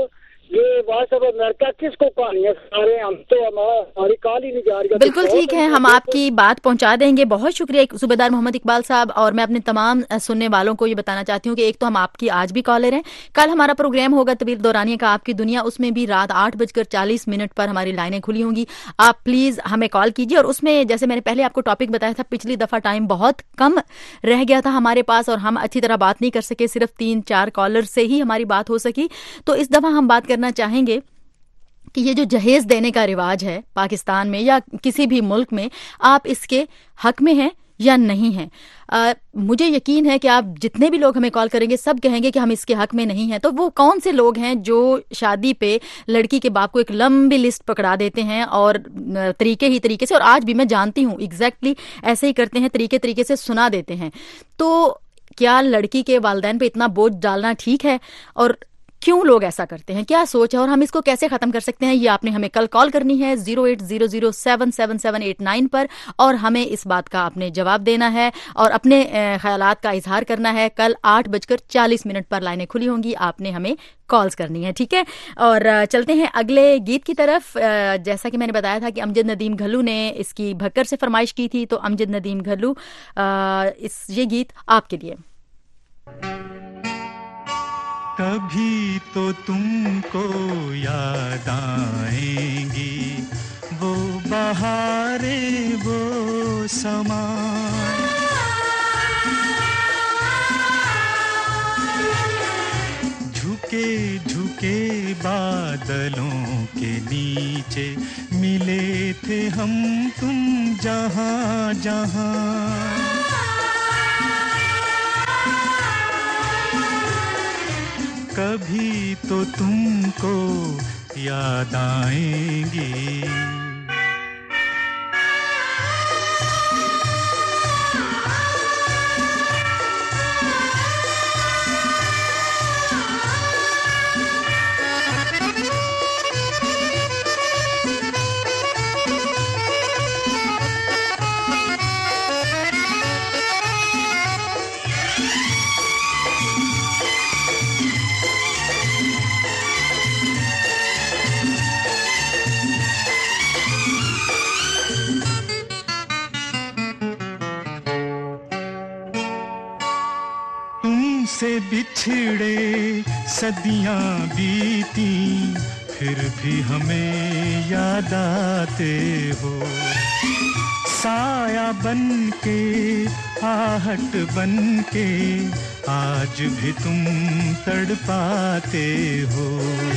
ये वॉइस ऑफ अमेरिका किसको कहानियां सारे हम तो हमारी कॉल ही नहीं जा रही। बिल्कुल ठीक है, हम आपकी बात पहुंचा देंगे। बहुत शुक्रिया सूबेदार मोहम्मद इकबाल साहब। और मैं अपने तमाम सुनने वालों को ये बताना चाहती हूँ कि एक तो हम आपकी आज भी कॉलर हैं, कल हमारा प्रोग्राम होगा तबीर दौरानिया का आपकी दुनिया, उसमें भी रात आठ बजकर चालीस मिनट पर हमारी लाइनें खुली होंगी। आप प्लीज हमें कॉल कीजिए। और उसमें जैसे मैंने पहले आपको टॉपिक बताया था, पिछली दफा टाइम बहुत कम रह गया था हमारे पास और हम अच्छी तरह बात नहीं कर सके, सिर्फ तीन चार कॉलर से ही हमारी बात हो सकी। तो इस दफा हम बात करना चाहेंगे कि ये जो जहेज देने का रिवाज है पाकिस्तान में या किसी भी मुल्क में, आप इसके हक में हैं या नहीं हैं। आ, मुझे यकीन है कि आप जितने भी लोग हमें कॉल करेंगे सब कहेंगे कि हम इसके हक में नहीं हैं। तो वो कौन से लोग हैं जो शादी पे लड़की के बाप को एक लंबी लिस्ट पकड़ा देते हैं और तरीके ही तरीके से, और आज भी मैं जानती हूँ एग्जैक्टली ऐसे ही करते हैं, तरीके तरीके से सुना देते हैं। तो क्या लड़की के वालिदैन पे इतना बोझ डालना ठीक है और क्यों लोग ऐसा करते हैं, क्या सोच है और हम इसको कैसे खत्म कर सकते हैं, ये आपने हमें कल कॉल करनी है zero eight zero zero seven seven seven eight nine पर और हमें इस बात का आपने जवाब देना है और अपने ख्यालात का इजहार करना है। कल आठ बजकर चालीस मिनट पर लाइनें खुली होंगी, आपने हमें कॉल्स करनी है, ठीक है। और चलते हैं अगले गीत की तरफ। जैसा कि मैंने बताया था कि अमजद नदीम घल्लू ने इसकी भक्कर से फरमाइश की थी, तो अमजद नदीम घल्लू इस ये गीत आपके लिए। कभी तो तुमको याद आएंगी वो बहारें वो समा, झुके झुके बादलों के नीचे मिले थे हम तुम जहां जहां। कभी तो तुमको याद आएंगी। से बिछड़े सदियां बीती फिर भी हमें याद आते हो, साया बन के आहट बन के आज भी तुम तड़पाते हो।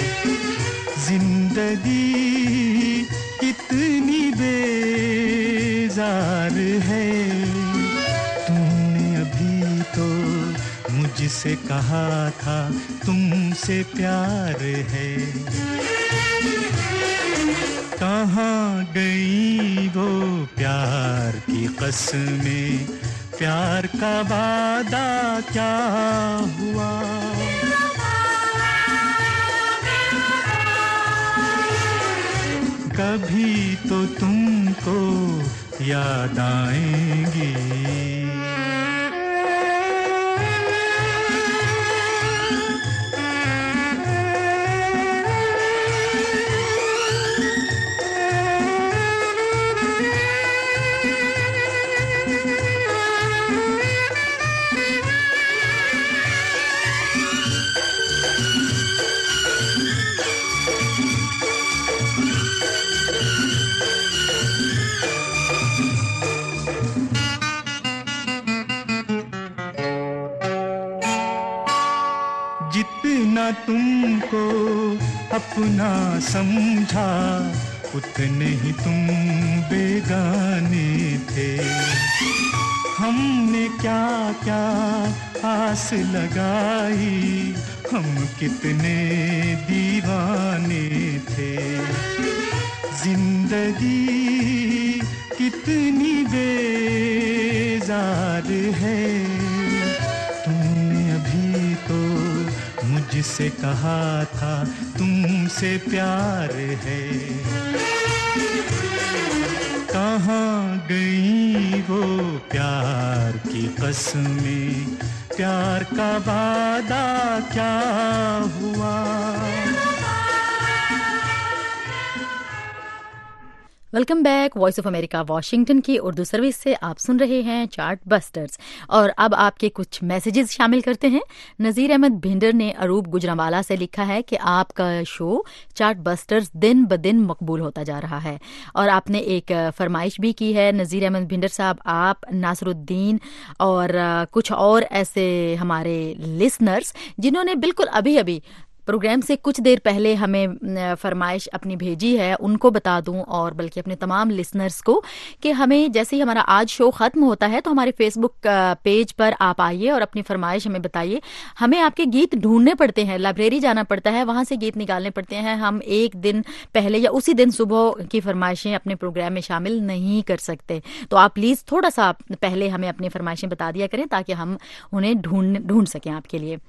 जिंदगी इतनी बेजार है, तुमने अभी तो मुझसे कहा था तुमसे प्यार है। कहाँ गई वो प्यार की कसमें, प्यार का वादा क्या हुआ। कभी तो तुमको याद आएंगी। जितना तुमको अपना समझा उतने ही तुम बेगाने थे। हमने क्या क्या आस लगाई, हम कितने दीवाने थे। जिंदगी कितनी बेजार है, तुमने अभी तो मुझसे कहा था तुमसे प्यार है। कहाँ गई वो प्यार की कसमें, प्यार का वादा क्या हुआ। Welcome back. Voice of America Washington की उर्दू सर्विस से आप सुन रहे हैं चार्ट बस्टर्स और अब आपके कुछ मैसेजेस शामिल करते हैं। नज़ीर अहमद भिंडर ने अरूब गुजरांवाला से लिखा है कि आपका शो चार्ट बस्टर्स दिन ब दिन मकबूल होता जा रहा है और आपने एक फरमाइश भी की है। नज़ीर अहमद भिंडर साहब, आप, नासरुद्दीन और कुछ और ऐसे हमारे लिसनर्स जिन्होंने बिल्कुल अभी अभी प्रोग्राम से कुछ देर पहले हमें फरमाइश अपनी भेजी है, उनको बता दूं और बल्कि अपने तमाम लिसनर्स को कि हमें जैसे ही हमारा आज शो ख़त्म होता है तो हमारे फेसबुक पेज पर आप आइए और अपनी फरमाइश हमें बताइए। हमें आपके गीत ढूंढने पड़ते हैं, लाइब्रेरी जाना पड़ता है, वहाँ से गीत निकालने पड़ते हैं। हम एक दिन पहले या उसी दिन सुबह की फरमाइशें अपने प्रोग्राम में शामिल नहीं कर सकते, तो आप प्लीज़ थोड़ा सा पहले हमें अपनी फरमाइशें बता दिया करें ताकि हम उन्हें ढूंढ ढूंढ सकें आपके लिए।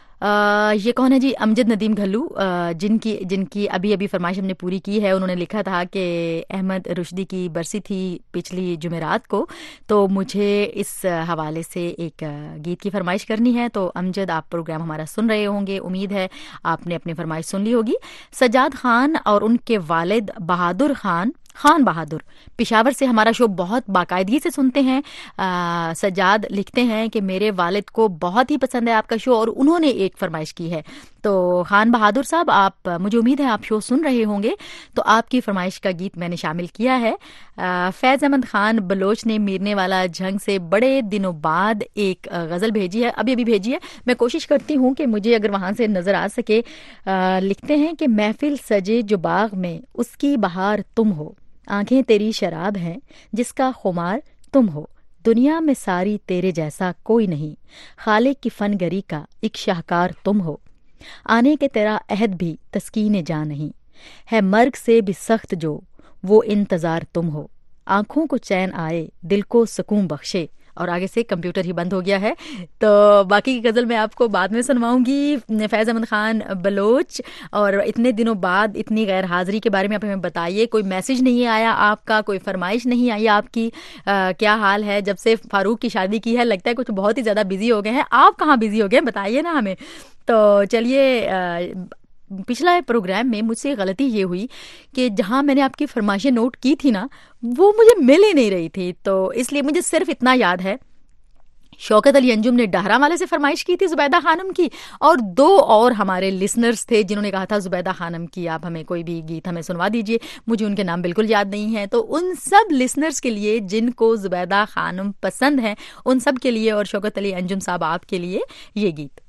आ, ये कौन है जी? अमजद नदीम घल्लू, जिनकी जिनकी अभी अभी फरमाइश हमने पूरी की है। उन्होंने लिखा था कि अहमद रुश्दी की बरसी थी पिछली जुमेरात को, तो मुझे इस हवाले से एक गीत की फरमाइश करनी है। तो अमजद, आप प्रोग्राम हमारा सुन रहे होंगे, उम्मीद है आपने अपनी फरमाइश सुन ली होगी। सजाद खान और उनके वालिद बहादुर खान खान बहादुर पिशावर से हमारा शो बहुत बाकायदगी से सुनते हैं। आ, सजाद लिखते हैं कि मेरे वालिद को बहुत ही पसंद है आपका शो और उन्होंने एक फरमाइश की है। तो खान बहादुर साहब, आप, मुझे उम्मीद है आप शो सुन रहे होंगे, तो आपकी फरमाइश का गीत मैंने शामिल किया है। आ, फैज़ अहमद खान बलोच ने मीरने वाला झंग से बड़े दिनों बाद एक गज़ल भेजी है, अभी अभी भेजी है। मैं कोशिश करती हूँ कि मुझे अगर वहाँ से नज़र आ सके। आ, लिखते हैं कि महफिल सजे जो बाग में उसकी बहार तुम हो, आंखें तेरी शराब हैं जिसका खुमार तुम हो, दुनिया में सारी तेरे जैसा कोई नहीं, खालिक की फनगरी का एक शाहकार तुम हो, आने के तेरा अहद भी तस्कीन जा नहीं, है मर्ग से भी सख्त जो वो इंतजार तुम हो, आंखों को चैन आए दिल को सुकून बख्शे। और आगे से कंप्यूटर ही बंद हो गया है, तो बाकी की गज़ल मैं आपको बाद में सुनवाऊंगी। फैज़ अहमद खान बलोच, और इतने दिनों बाद इतनी गैर हाज़िरी के बारे में आप हमें बताइए। कोई मैसेज नहीं आया आपका, कोई फरमाइश नहीं आई आपकी, आ, क्या हाल है? जब से फारूक की शादी की है लगता है कुछ बहुत ही ज़्यादा बिजी हो गए हैं। आप कहाँ बिजी हो गए, बताइए ना हमें। तो चलिए, पिछला प्रोग्राम में मुझसे गलती ये हुई कि जहाँ मैंने आपकी फरमाइशें नोट की थी ना, वो मुझे मिल ही नहीं रही थी, तो इसलिए मुझे सिर्फ इतना याद है शौकत अली अंजुम ने डहरा वाले से फरमाइश की थी जुबैदा खानम की, और दो और हमारे लिसनर्स थे जिन्होंने कहा था जुबैदा खानम की आप हमें कोई भी गीत हमें सुनवा दीजिए। मुझे उनके नाम बिल्कुल याद नहीं है, तो उन सब लिसनर्स के लिए जिनको जुबैदा खानम पसंद है, उन सब के लिए और शौकत अली अंजुम साहब आपके लिए ये गीत।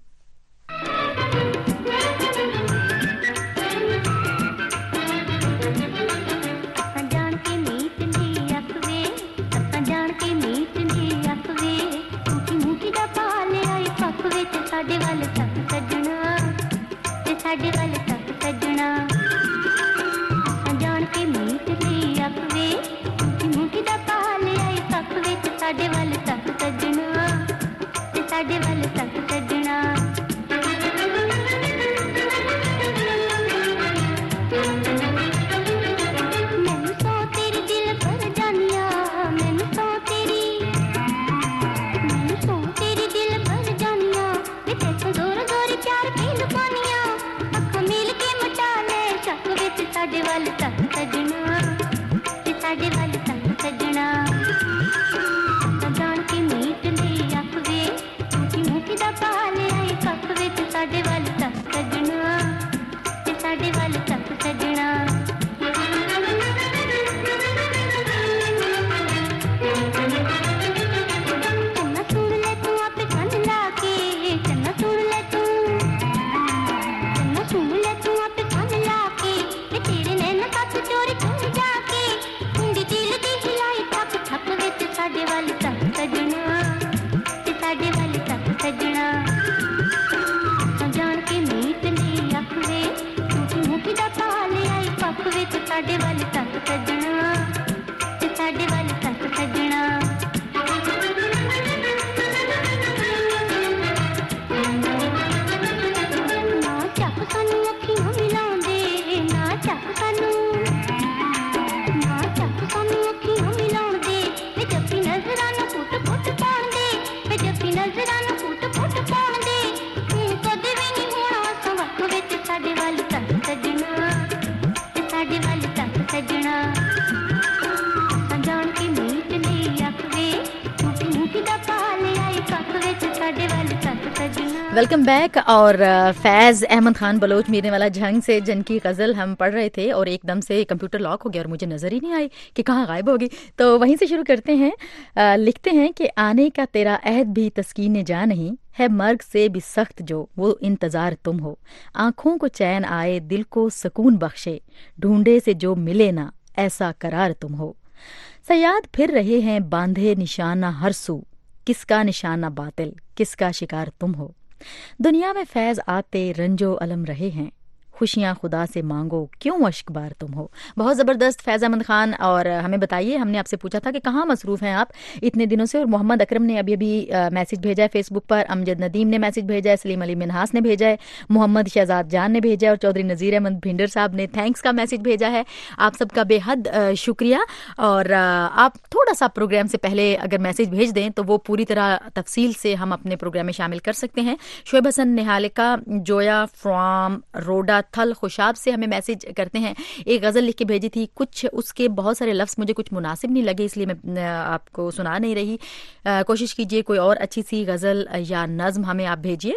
ਸਾਡੇ ਵੱਲ ਤੱਕ ਸੱਜਣਾ ਤੇ ਸਾਡੇ ਵੱਲ ਤੱਕ ਸੱਜਣਾ ਜਾਣ ਕੇ ਮੀਤ ਦੀ ਅੱਖ ਵੇ ਮੁੱਠੀ ਦਾ ਪਾ ਲਿਆਈ ਕੱਖ ਵਿੱਚ ਸਾਡੇ ਵੱਲ ਤੱਕ ਸੱਜਣਾ ਤੇ ਸਾਡੇ ਵੱਲ ਤੱਕ ਸੱਜਣਾ ਮੈਨੂੰ ਸੋ ਤੇਰੀ ਦਿਲ ਭਰ ਜਾਨੀਆਂ ਮੈਨੂੰ ਸੋ ਤੇਰੀ ਮੈਨੂੰ ਸੋ ਤੇਰੀ ਦਿਲ ਭਰ ਜਾਨੀਆਂ ਜ਼ੋਰ ਜ਼ੋਰ ਪਿਆਰ ਪੀਂਦ ਪਾਨੀਆਂ ਅੱਖਾਂ ਮਿਲ ਕੇ ਮਟਾ ਲੈ ਚੱਕ ਵਿੱਚ ਸਾਡੇ ਵੱਲ ਤੱਕ ਸੱਜਣਾ ਤੇ ਸਾਡੇ ਵੱਲ ਤੱਕ ਸੱਜਣਾ ਜਾਣ ਕੇ ਮੀਟ ਦੀ ਅੱਖ ਵੇ ਮੁੱਠੀ ਮੁੱਠੀ ਦਾ ਪਾ ਲਿਆਈ ਕੱਖ ਵਿੱਚ ਸਾਡੇ ਵੱਲ ਤੱਕ ਸੱਜਣਾ ਤੇ ਸਾਡੇ ਵੱਲ ਤੱਕ ਸੱਜਣਾ ਸਾਡੇ ਵੱਲ ਤੱਕ ਸੱਜਣਾ ਤੇ ਸਾਡੇ ਵੱਲ ਤੱਕ ਸੱਜਣਾ ਜਾਣ ਕੇ ਮੀਤ ਦੀ ਅੱਖ ਵੇ ਮੁੱਠੀ ਮੁੱਠੀ ਦਾ ਪਾ ਲਿਆਈ ਕੱਖ ਵਿੱਚ ਸਾਡੇ ਵੱਲ ਤੱਕ ਸੱਜਣਾ ਤੇ ਸਾਡੇ ਵੱਲ ਤੱਕ ਸੱਜਣਾ ਨਾ ਚੱਕ ਸਾਨੂੰ ਅੱਖੀਆਂ ਮਿਲਾਉਂਦੇ ਨਾ ਚੱਕ ਸਾਨੂੰ ਨਾ ਚੱਕ ਸਾਨੂੰ ਅੱਖੀਆਂ ਮਿਲਾਉਂਦੇ ਜੱਫੀ ਨਜ਼ਰਾਂ ਨੂੰ ਫੁੱਟ ਫੁੱਟ ਪਾਉਂਦੇ ਵੇ ਜੱਫੀ ਨਜ਼ਰਾਂ ਨੂੰ ਫੁੱਟ ਫੁੱਟ ਪਾਉਂਦੇ ਤੂੰ ਕਦੇ ਵੀ ਨਹੀਂ ਹੋਣਾ ਸਵੱਖ ਵਿੱਚ ਸਾਡੇ ਵੱਲ ਤੱਕ ਸੱਜਣਾ ਤੇ ਸਾਡੇ ਵੱਲ ਤੱਕ ਸੱਜਣਾ वेलकम बैक। और फैज़ अहमद खान बलोच मीरने वाला झंग से जन की गज़ल हम पढ़ रहे थे और एकदम से कंप्यूटर लॉक हो गया और मुझे नज़र ही नहीं आई कि कहाँ गायब हो गई। तो वहीं से शुरू करते हैं। आ, लिखते हैं कि आने का तेरा अहद भी तस्कीन जा नहीं है, मर्ग से भी सख्त जो वो इंतज़ार तुम हो। आँखों को चैन आए, दिल को सुकून बख्शे, ढूंढे से जो मिले ना ऐसा करार तुम हो। सयाद फिर रहे हैं बांधे निशाना हर सू, किसका निशाना बातिल, किसका शिकार तुम हो। दुनिया में फैज आते रंजो अलम रहे हैं, खुशियाँ खुदा से मांगो क्यों अश्कबार तुम हो। बहुत ज़बरदस्त फैज़ अहमद खान। और हमें बताइए, हमने आपसे पूछा था कि कहाँ मसरूफ़ हैं आप इतने दिनों से। और मोहम्मद अकरम ने अभी अभी मैसेज भेजा है फेसबुक पर, अमजद नदीम ने मैसेज भेजा है, सलीम अली मिनहास ने भेजा है, मोहम्मद शहजाद जान ने भेजा है और चौधरी नज़ीर अहमद भिंडर साहब ने थैंक्स का मैसेज भेजा है। आप सबका बेहद शुक्रिया। और आप थोड़ा सा प्रोग्राम से पहले अगर मैसेज भेज दें तो वो पूरी तरह तफसील से हम अपने प्रोग्राम में शामिल कर सकते हैं। शोएब हसन निहालिका जोया फ्रॉम रोडा थल खुशाब से हमें मैसेज करते हैं, एक गज़ल लिख के भेजी थी, कुछ उसके बहुत सारे लफ्ज़ मुझे कुछ मुनासिब नहीं लगे इसलिए मैं आपको सुना नहीं रही। आ, कोशिश कीजिए कोई और अच्छी सी गज़ल या नज़्म हमें आप भेजिए।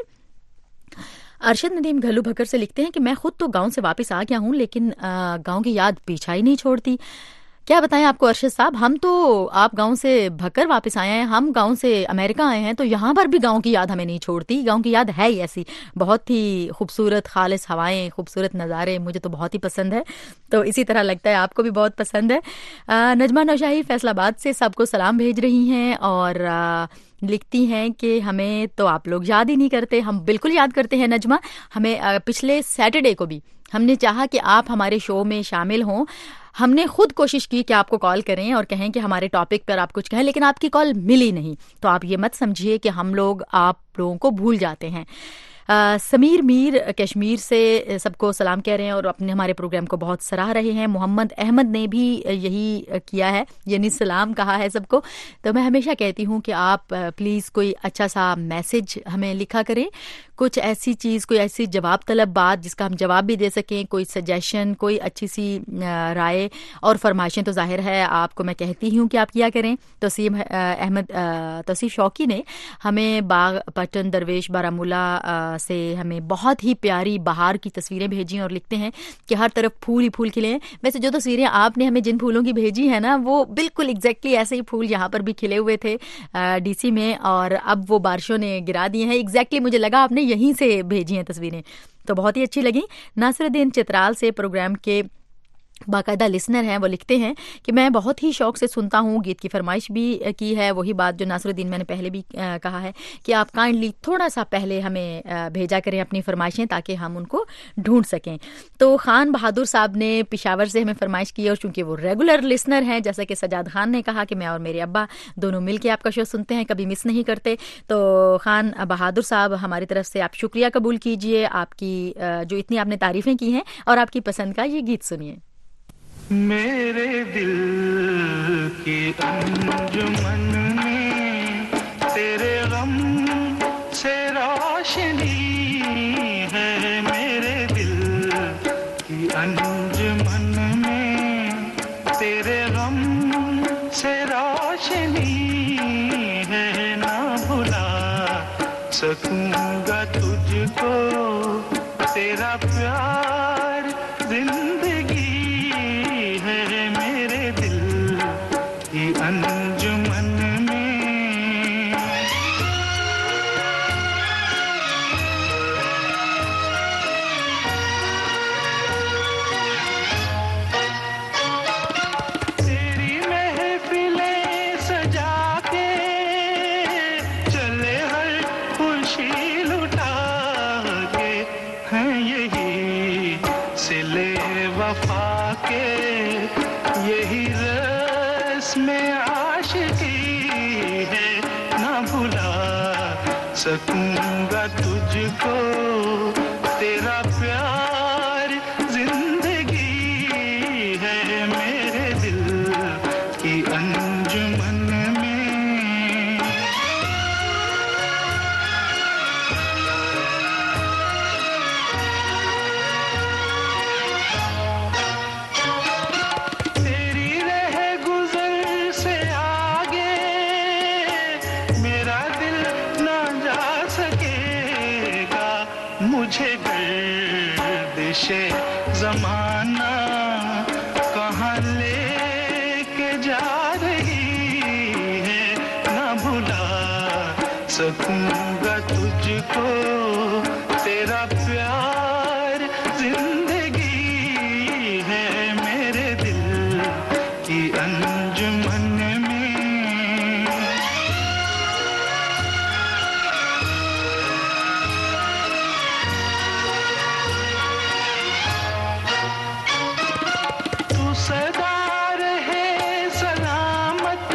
अरशद नदीम घल्लू भक्कर से लिखते हैं कि मैं खुद तो गांव से वापस आ गया हूं, लेकिन गांव की याद पीछा ही नहीं छोड़ती। क्या बताएं आपको अरशद साहब, हम तो आप गांव से भक्कर वापस आए हैं, हम गांव से अमेरिका आए हैं, तो यहाँ पर भी गांव की याद हमें नहीं छोड़ती। गांव की याद है ही ऐसी, बहुत ही खूबसूरत खालिस हवाएं, खूबसूरत नज़ारे, मुझे तो बहुत ही पसंद है। तो इसी तरह लगता है आपको भी बहुत पसंद है। आ, नजमा नौशाही फैसलाबाद से सबको सलाम भेज रही हैं और आ, लिखती हैं कि हमें तो आप लोग याद ही नहीं करते। हम बिल्कुल याद करते हैं नजमा, हमें आ, पिछले सैटरडे को भी हमने चाहा कि आप हमारे शो में शामिल हों। हमने खुद कोशिश की कि आपको कॉल करें और कहें कि हमारे टॉपिक पर आप कुछ कहें, लेकिन आपकी कॉल मिली नहीं। तो आप ये मत समझिए कि हम लोग आप लोगों को भूल जाते हैं। आ, समीर मीर कश्मीर से सबको सलाम कह रहे हैं और अपने हमारे प्रोग्राम को बहुत सराह रहे हैं। मोहम्मद अहमद ने भी यही किया है, यानी सलाम कहा है सबको। तो मैं हमेशा कहती हूँ कि आप प्लीज़ कोई अच्छा सा मैसेज हमें लिखा करें, कुछ ऐसी चीज़, कोई ऐसी जवाब तलब बात जिसका हम जवाब भी दे सकें, कोई सजेशन, कोई अच्छी सी राय और फरमाइशें तो जाहिर है आपको मैं कहती हूँ कि आप किया करें। तसीम अहमद तसीफ शौकी ने हमें बाग पटन दरवेश बारामूला से हमें बहुत ही प्यारी बहार की तस्वीरें भेजी और लिखते हैं कि हर तरफ फूल ही फूल खिले हैं। वैसे जो तस्वीरें आपने हमें जिन फूलों की भेजी है ना, वो बिल्कुल एग्जैक्टली ऐसे ही फूल यहाँ पर भी खिले हुए थे डीसी में, और अब वो बारिशों ने गिरा दिए हैं। एग्जैक्टली मुझे लगा आपने यहीं से भेजी हैं तस्वीरें, तो बहुत ही अच्छी लगी। नासिरुद्दीन चित्राल से प्रोग्राम के बाकायदा लिसनर हैं, वो लिखते हैं कि मैं बहुत ही शौक से सुनता हूँ, गीत की फरमाइश भी की है। वही बात जो नासिरुद्दीन मैंने पहले भी आ, कहा है कि आप काइंडली थोड़ा सा पहले हमें आ, भेजा करें अपनी फरमाइशें ताकि हम उनको ढूंढ सकें। तो खान बहादुर साहब ने पिशावर से हमें फरमाइश की और चूंकि वो रेगुलर लिसनर हैं, जैसा कि सजाद खान ने कहा कि मैं और मेरे अब्बा दोनों मिल के आपका शो सुनते हैं, कभी मिस नहीं करते। तो खान बहादुर साहब, हमारी तरफ से आप शुक्रिया कबूल कीजिए, आपकी जो इतनी आपने तारीफें की हैं, और आपकी पसंद का ये गीत सुनिए। मेरे दिल की अंजुमन में तेरे गम से रोशनी है, मेरे दिल की अंजुमन में तेरे गम से रोशनी है, ना भुला सकूंगा तुझको तेरा प्यार जिंदगी है, मेरे दिल की अंजुमन में। तेरी महफिलें सजा के चले हर खुशी लुटा के, हैं यही सिले वफा के, यही रस्में आशिकी है, ना भुला सकूंगा तुझको तेरा प्यार जिंदगी है, मेरे दिल की अंजुमन में। जमाना कहाँ लेके जा रही है, ना भुला सकूंगा तुझको, तेरा प्यार जिंदगी है मेरे दिल की अंजुमन में। तू सदा रहे सलामत,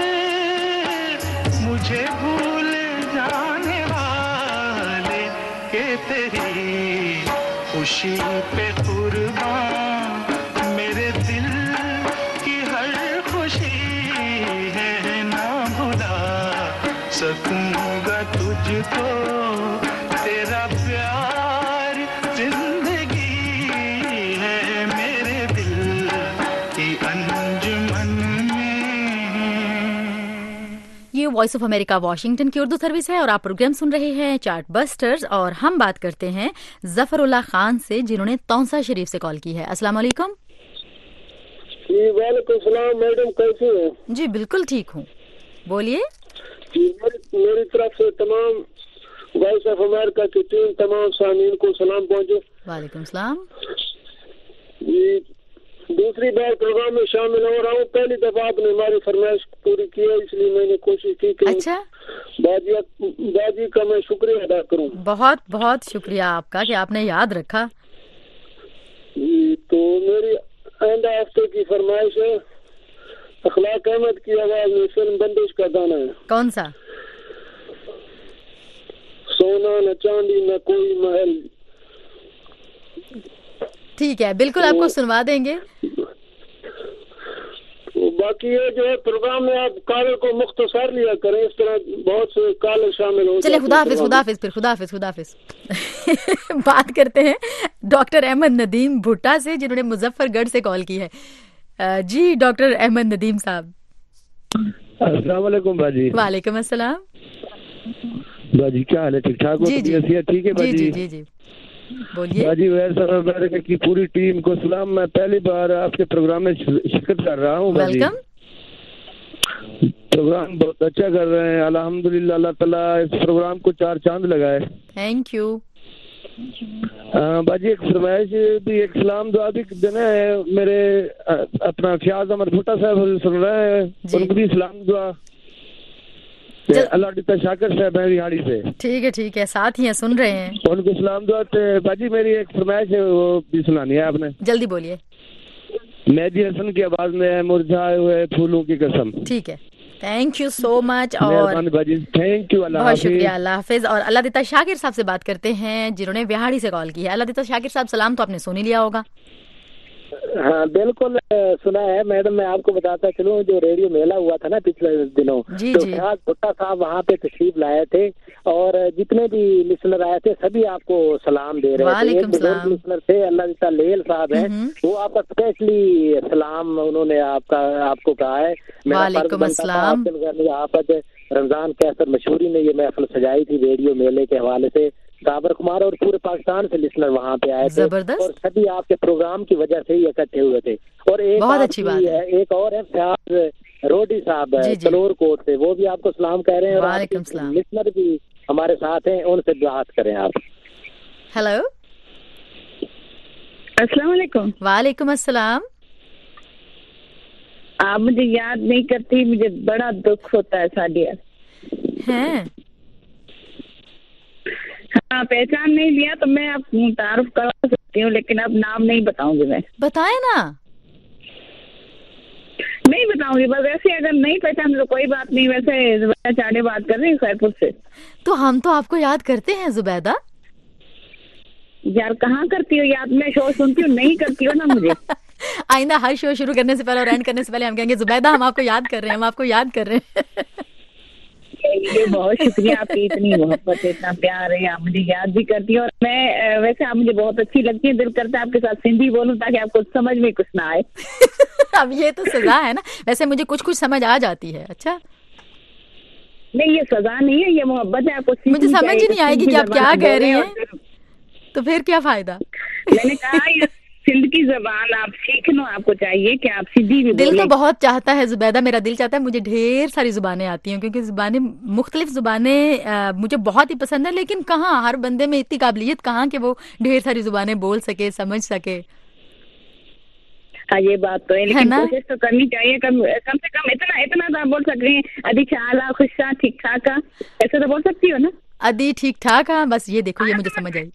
मुझे भूल जाने वाले के तेरी खुशी पे कुर्बान मेरे दिल की हर खुशी है, ना भुला सकूंगा तुझको, तेरा प्यार जिंदगी है मेरे दिल की अंजुमन में। ये वॉइस ऑफ अमेरिका वाशिंगटन की उर्दू सर्विस है और आप प्रोग्राम सुन रहे हैं चार्ट बस्टर्स, और हम बात करते हैं जफरुल्लाह खान से जिन्होंने तौसा शरीफ से कॉल की है। अस्सलाम वालेकुम। जी वालेकुम सलाम मैडम, कैसे हैं? जी बिल्कुल ठीक हूँ, बोलिए। जी मेरी तरफ से तमाम वॉइस ऑफ अमेरिका की टीम, तमाम सामीन को सलाम पहुँचे। वालेकुम सलाम। जी दूसरी बार प्रोग्राम में शामिल हो रहा हूँ, पहली दफा आपने हमारी फरमाइश पूरी की है, इसलिए मैंने कोशिश की कि अच्छा बाजी बाजी का मैं शुक्रिया अदा करूँ। बहुत बहुत शुक्रिया आपका कि आपने याद रखा। जी तो मेरी आइंदा हफ्ते की फरमाइश है, अखलाक अहमद की आवाज में फिल्म बंदिश का गाना है। कौन सा? सोना न चांदी न कोई महल। ठीक है, बिल्कुल आपको सुनवा देंगे। तो बाकी ये जो है प्रोग्राम में आप कॉलर को मुख्तसर लिया करें, इस तरह बहुत से कॉलर शामिल हो। चले खुदाफिज खुदाफिज फिर खुदाफिज खुदाफिज। बात करते हैं डॉक्टर अहमद नदीम भुट्टा से जिन्होंने मुजफ्फरगढ़ से कॉल की है। जी डॉक्टर अहमद नदीम साहब। अस्सलाम वालेकुम बाजी। वालेकुम अस्सलाम। बाजी क्या हाल है? ठीक ठाक हो? जी जी ठीक है बाजी। जी जी जी बोलिए। बाजी वैसा अमेरिका की पूरी टीम को सलाम। मैं पहली बार आपके प्रोग्राम में शिरकत कर रहा हूँ। वेलकम। प्रोग्राम बहुत अच्छा कर रहे हैं अल्हम्दुलिल्लाह। अल्लाह ताला इस प्रोग्राम को चार चांद लगाए। Thank you. बाजी एक फरमाइश भी, एक सलाम दुआ भी देना है। मेरे अपना फ़याज़ अहमद भुट्टा साहब सुन रहे हैं, उनको भी सलाम दुआ। अल्लाह दिता शाकिर साहब है रिहाड़ी से। ठीक है ठीक है, साथ ही हैं, सुन रहे हैं। उनको सलाम दुआ। बाजी मेरी एक फरमाइश है, वो भी सुनानी है आपने। जल्दी बोलिए। मेहदी हसन की आवाज में है मुरझाए हुए फूलों की कसम। ठीक है, थैंक यू सो मच। और थैंक यू, अल्लाह बहुत शुक्रिया, अल्लाह हाफिज। और अल्लाह दिता शाकिर साहब से बात करते हैं जिन्होंने बिहाड़ी से कॉल की है। अल्लाह दिता शाकिर साहब सलाम तो आपने सुन ही लिया होगा। हाँ बिल्कुल सुना है मैडम। मैं आपको बताता चलूँ, जो रेडियो मेला हुआ था ना पिछले दिनों, जी तो जी फ़याज़ भुट्टा साहब वहाँ पे तशरीफ लाए थे और जितने भी लिसनर आए थे सभी आपको सलाम दे रहे थे। एक बुजुर्ग लिसनर थे अल्लाह लेल साहब हैं, वो आपका स्पेशली सलाम उन्होंने आपका आपको कहा है। वालेकुम अस्सलाम। आप रमजान कैसर मशहूरी ने ये महफिल सजाई थी रेडियो मेले के हवाले से। साबर कुमार और पूरे पाकिस्तान से लिसनर वहाँ पे आए थे और सभी आपके प्रोग्राम की वजह से ही इकट्ठे हुए थे। और एक बहुत अच्छी बात है। एक और है फ़याज़ रोडी साहब कलोर कोट से, वो भी आपको सलाम कह रहे हैं। वालेकुम सलाम। लिसनर भी हमारे साथ हैं, उनसे बात करें आप। हेलो, अस्सलाम वालेकुम। वालेकुम अस्सलाम। आप मुझे याद नहीं करती, मुझे बड़ा दुख होता है सादिया। हैं? हाँ, पहचान नहीं लिया तो मैं आप तारुफ करा सकती हूँ, लेकिन अब नाम नहीं बताऊंगी। मैं बताए ना, नहीं बताऊंगी। बस वैसे अगर नहीं पहचान तो कोई बात नहीं। वैसे जुबैदा चाड़े बात कर रही हूँ खैरपुर से। तो हम तो आपको याद करते हैं जुबैदा। यार कहाँ करती हो याद? मैं शो सुनती हूँ, नहीं करती हो ना मुझे। आइंदा हर शो शुरू करने से पहले और एंड करने से पहले हम कहेंगे जुबैदा हम आपको याद कर रहे हैं, हम आपको याद कर रहे हैं। ये बहुत शुक्रिया, आपकी इतनी मोहब्बत है, इतना प्यार है, आप मुझे याद भी करती है। और मैं वैसे आप मुझे बहुत अच्छी लगती है, दिल करता है आपके साथ सिंधी बोलूं ताकि आपको समझ में कुछ ना आए। अब ये तो सजा है ना, वैसे मुझे कुछ कुछ समझ आ जाती है। अच्छा नहीं, ये सजा नहीं है, ये मोहब्बत है। आपको मुझे समझ ही नहीं आएगी कि आप क्या कह रही हैं, तो फिर क्या फायदा। मैंने कहा ये सिंधी जबान आप सीखना आपको चाहिए कि आप सिंधी भी दिल बोलें। तो बहुत चाहता है जुबैदा, मेरा दिल चाहता है मुझे ढेर सारी जुबानें आती हैं, क्योंकि जुबानें मुख्तलिफ जुबानें अ, मुझे बहुत ही पसंद है, लेकिन कहाँ हर बंदे में इतनी काबिलियत कहाँ कि वो ढेर सारी जुबानें बोल सके, समझ सके। हाँ ये बात तो है, है लेकिन ना? कोशिश तो करनी चाहिए। कम कम से कम इतना इतना तो आप बोल सकते हैं, अधिक आला खुशा ठीक ठाक का, ऐसा तो बोल सकती हो ना? अदी ठीक ठाक। हाँ बस ये देखो, ये मुझे समझ आई।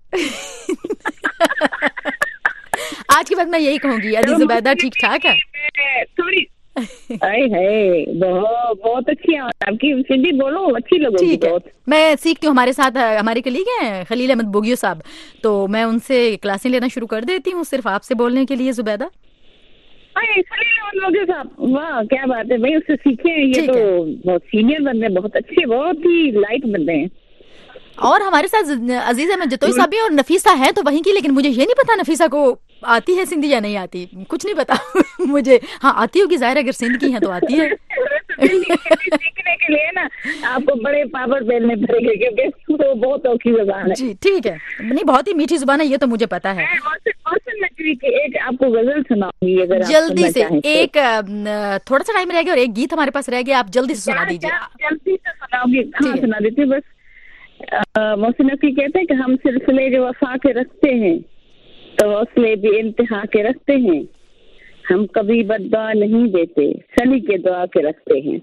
आज के बाद मैं यही कहूंगी, अदी जुबैदा ठीक ठाक है। थोड़ी आए है बहुत बहुत अच्छी है आपकी सिंधी, बोलो अच्छी लगेगी ठीक है, बहुत। मैं सीखती हूँ। हमारे साथ अ, हमारे कलीग हैं खलील अहमद बोगियो साहब, तो मैं उनसे क्लासें लेना शुरू कर देती हूँ सिर्फ आपसे बोलने के लिए जुबैदा। अरे खलील अहमद बोगियो साहब, वाह क्या बात है भाई, उससे सीखे हैं। ये ठीक तो बहुत सीनियर बंदे, बहुत अच्छे, बहुत ही लाइट बंदे हैं। और हमारे साथ अजीज अहमद जतोई साहब भी और नफीसा है तो वहीं की, लेकिन मुझे ये नहीं पता नफीसा को आती है सिंधी या नहीं आती, कुछ नहीं पता मुझे। हाँ आती होगी, जाहिर अगर सिंध की है तो आती है। सीखने के लिए ना आपको बड़े पापड़ बेलने पड़ेंगे, क्योंकि तो बहुत औखी जुबान है। जी ठीक है, नहीं बहुत ही मीठी जुबान है, ये तो मुझे पता है। मौसम नकवी की एक आपको गजल सुनाऊंगी अगर आप जल्दी सुनना से चाहें तो। एक अ, थोड़ा सा टाइम रह गया और एक गीत हमारे पास रह गया, आप जल्दी से सुना दीजिए। जल्दी से सुनाऊंगी, हाँ सुना देती हूँ बस। मोहसिन नकवी कहते हैं कि हम सिलसिले जो वफा के रखते हैं तो हौसले भी इंतहा के रखते हैं, हम कभी बद्दुआ नहीं देते, सली के दुआ के रखते हैं।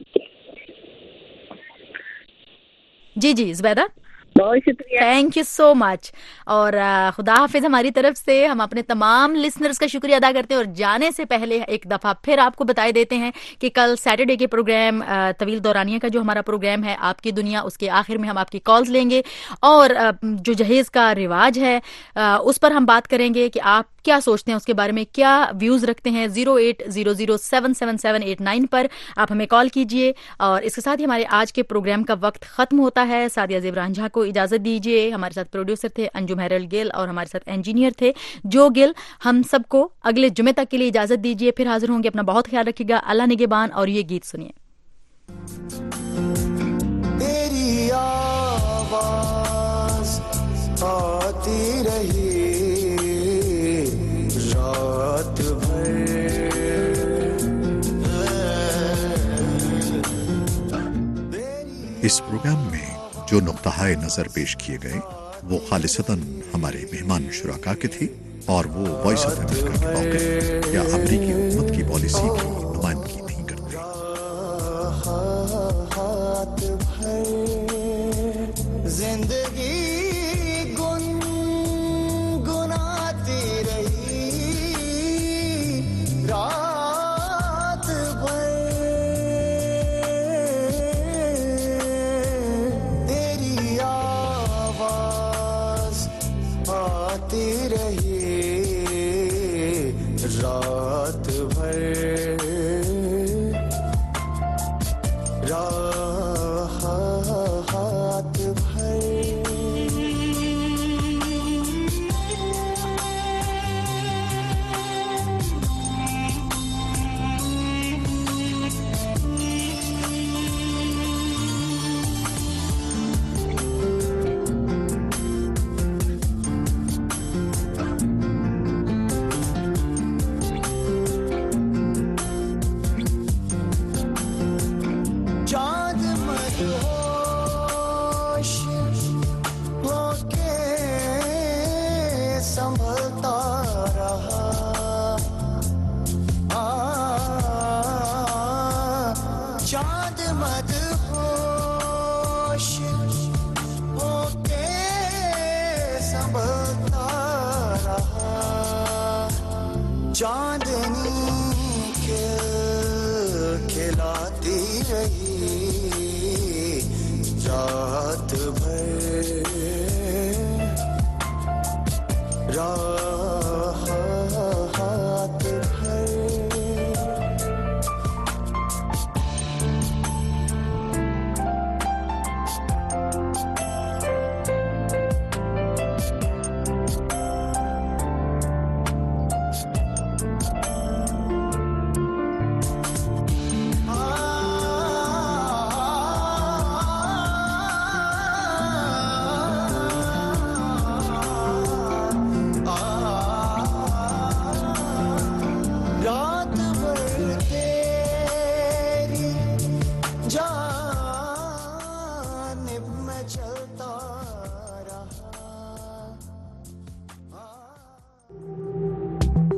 जी जी जुबैदा, बहुत शुक्रिया, थैंक यू सो मच। और अ, खुदा हाफिज हमारी तरफ से। हम अपने तमाम लिसनर्स का शुक्रिया अदा करते हैं और जाने से पहले एक दफ़ा फिर आपको बताए देते हैं कि कल सैटरडे के प्रोग्राम अ, तवील दौरानिया का जो हमारा प्रोग्राम है आपकी दुनिया, उसके आखिर में हम आपकी कॉल्स लेंगे और अ, जो जहेज़ का रिवाज है अ, उस पर हम बात करेंगे कि आप क्या सोचते हैं उसके बारे में, क्या व्यूज रखते हैं। Zero eight zero zero seven seven seven eight nine पर आप हमें कॉल कीजिए। और इसके साथ ही हमारे आज के प्रोग्राम का वक्त खत्म होता है। सादिया ज़ेब रांझा को इजाजत दीजिए। हमारे साथ प्रोड्यूसर थे अंजुम हैरल गिल और हमारे साथ इंजीनियर थे जो गिल। हम सबको अगले जुमे तक के लिए इजाजत दीजिए, फिर हाजिर होंगे। अपना बहुत ख्याल रखिएगा। अल्लाह निगहबान। और ये गीत सुनिए। तेरी आवाज़ आती रही रात भर, इस प्रोग्राम में जो नुक्ताए नजर पेश किए गए वो खालिसतन हमारे मेहमान शुराका के थे और वो वॉइस ऑफ अमेरिका के मौक़िफ़ या अमरीकी हुकूमत की पॉलिसी की नुमाइंदगी नहीं करते। हाथ भर जिंदगी गुनगुनाती रही रात भर, तेरी आवाज़ आती रही रात भर, राहत भर। चाँद मदहोश होके संभलता रहा, आ, चाँद मदहोश होके संभलता रहा, चांदनी खिल खिलाती रही रात भर, राहत भर। आ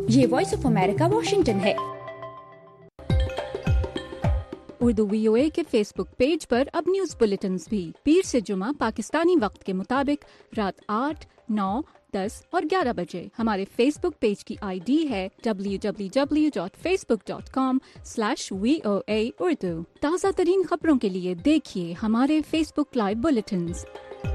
ये वॉइस ऑफ अमेरिका वाशिंगटन है। उर्दू वीओए के फेसबुक पेज पर अब न्यूज बुलेटिन्स भी पीर से जुमा पाकिस्तानी वक्त के मुताबिक रात आठ, नौ, दस और ग्यारह बजे। हमारे फेसबुक पेज की आईडी है W W W dot Facebook dot com slash V O A Urdu. ताज़ा तरीन खबरों के लिए देखिए हमारे फेसबुक लाइव बुलेटिन्स।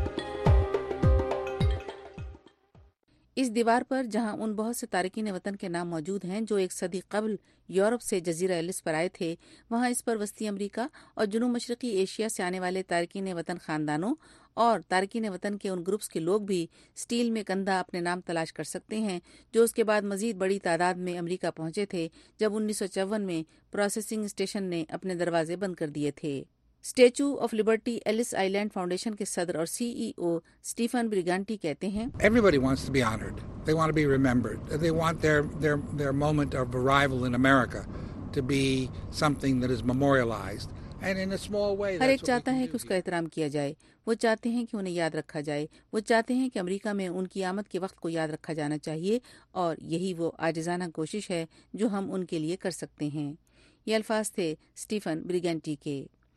इस दीवार पर जहां उन बहुत से तारकीन वतन के नाम मौजूद हैं जो एक सदी कबल यूरोप से जजीरा एलिस पर आए थे, वहां इस पर वस्ती अमरीका और जुनूब मशरकी एशिया से आने वाले तारकीन वतन खानदानों और तारकीन वतन के उन ग्रुप्स के लोग भी स्टील में कंधा अपने नाम तलाश कर सकते हैं जो उसके बाद मजीद बड़ी तादाद में अमरीका पहुंचे थे जब उन्नीस सौ चौवन में प्रोसेसिंग स्टेशन ने अपने दरवाजे बंद कर दिए थे। Statue of liberty Ellis Island foundation के सदर और सीईओ स्टीफन ब्रिगांटी कहते हैं, Everybody wants to be honored. They want to be remembered. They want their their their moment of arrival in America to be something that is memorialized. And in a small way, हर एक चाहता है कि उसका एहतराम किया जाए। वो चाहते हैं कि उन्हें याद रखा जाए। वो चाहते हैं कि अमेरिका में उनकी आमद के वक्त को याद रखा जाना चाहिए और यही वो आजिज़ाना कोशिश है जो हम उनके लिए कर सकते हैं। ये अल्फाज थे स्टीफन ब्रिगेंटी के।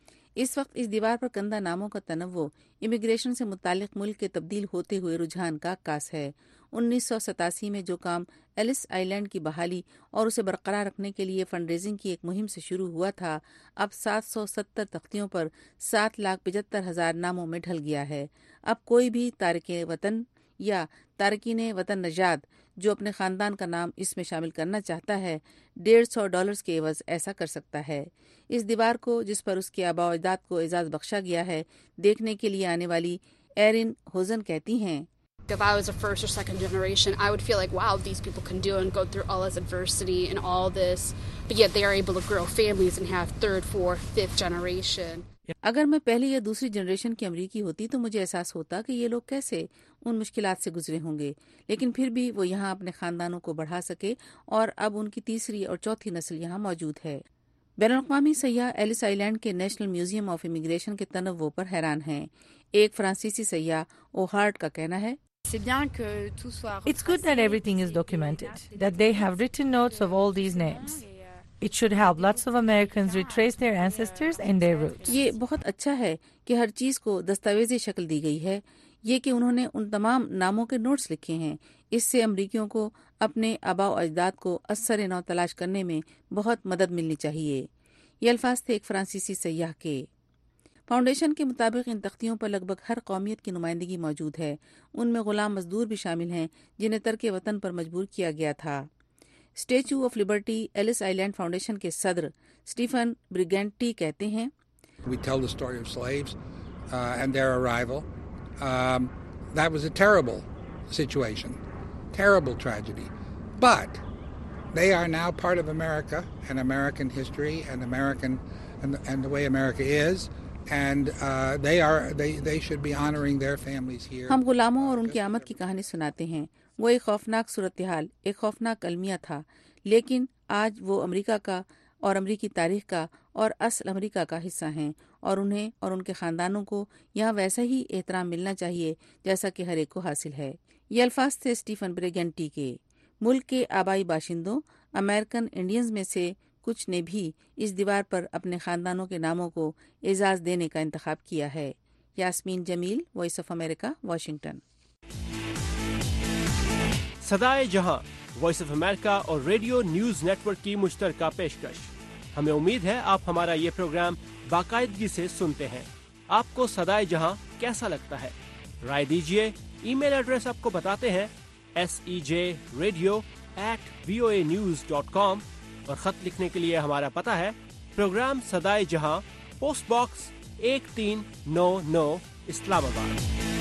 इस वक्त इस दीवार पर कंधा नामों का तनव्वो इमिग्रेशन से मुतालिक मुल्क के तब्दील होते हुए रुझान का अक्कास है। उन्नीस सौ सतासी में जो काम एलिस आइलैंड की बहाली और उसे बरकरार रखने के लिए फंड रेजिंग की एक मुहिम से शुरू हुआ था, अब सात सौ सत्तर तख्तियों पर सात लाख पचहत्तर हजार नामों में ढल गया है। अब कोई भी तारकीन वतन या तारकीन वतन नजाद जो अपने खानदान का नाम इसमें शामिल करना चाहता है, डेढ़ सौ डॉलर्स के एवज ऐसा कर सकता है। इस दीवार को जिस पर उसके आबा और अजदाद को एजाज बख्शा गया है, देखने के लिए आने वाली एरिन होजन कहती हैं, If I was a first or second generation, I would feel like, wow, these people can do and go through all this adversity and all this, but yet they are able to grow families and have third, fourth, fifth generation. अगर मैं पहली या दूसरी generation की अमरीकी होती तो मुझे एहसास होता कि ये लोग कैसे उन मुश्किलात से गुजरे होंगे, लेकिन फिर भी वो यहाँ अपने खानदानों को बढ़ा सके और अब उनकी तीसरी और चौथी नस्ल यहाँ मौजूद है। बैनुल-अक़वामी सय्याह एलिस आइलैंड के नेशनल म्यूजियम ऑफ इमिग्रेशन के तनव्वो पर हैरान हैं। एक फ्रांसीसी सय्याह ओहार्ड का कहना है, It's good that everything is documented, that they have written notes of all these names. It should help lots of Americans retrace their ancestors and their roots. ये बहुत अच्छा है कि हर चीज को दस्तावेजी शक्ल दी गई है। ये कि उन्होंने उन तमाम नामों के नोट्स लिखे हैं। इससे अमरीकियों को अपने आबा और अजदाद को असर नौ तलाश करने में बहुत मदद मिलनी चाहिए। ये अल्फाज थे एक फ्रांसीसी सय्याह के। फाउंडेशन के मुताबिक इन तख्तियों पर लगभग हर कौमियत की नुमाइंदगी मौजूद है। उनमें गुलाम मजदूर भी शामिल हैं जिन्हें तर्क वतन पर मजबूर किया गया था। Statue of liberty Ellis Island foundation के सदर स्टीफन ब्रिगेंटी कहते हैं, We tell the story of slaves uh, and their arrival. Um, that was a terrible situation, terrible tragedy. But they are now part of America and American history and American and, and the way America is. And uh, they are they they should be honoring their families here. हम गुलामों और उनकी आमद की कहानी सुनाते हैं। वो एक खौफनाक सूरत-ए-हाल, एक खौफनाक अलमिया था, लेकिन आज वो अमेरिका का और अमेरिकी तारीख का और असल अमेरिका का हिस्सा हैं और उन्हें और उनके खानदानों को यहाँ वैसा ही एहतराम मिलना चाहिए जैसा कि हर एक को हासिल है। ये अल्फाज थे स्टीफन ब्रिगेंटी के। मुल्क के आबाई बाशिंदों अमेरिकन इंडियंस में से कुछ ने भी इस दीवार पर अपने खानदानों के नामों को एजाज देने का इंतखाब किया है। Yasmeen Jameel, voice of America, Washington. सदाए जहां, वॉइस ऑफ अमेरिका और रेडियो न्यूज नेटवर्क की मुश्तरका पेशकश। हमें उम्मीद है आप हमारा ये प्रोग्राम बाकायदगी से सुनते हैं। आपको सदाए जहां कैसा लगता है? राय दीजिए। ईमेल एड्रेस आपको बताते हैं, S E J radio at V O A news dot com और खत लिखने के लिए हमारा पता है प्रोग्राम सदाए जहां, पोस्ट बॉक्स एक तीन नौ नौ, इस्लामाबाद।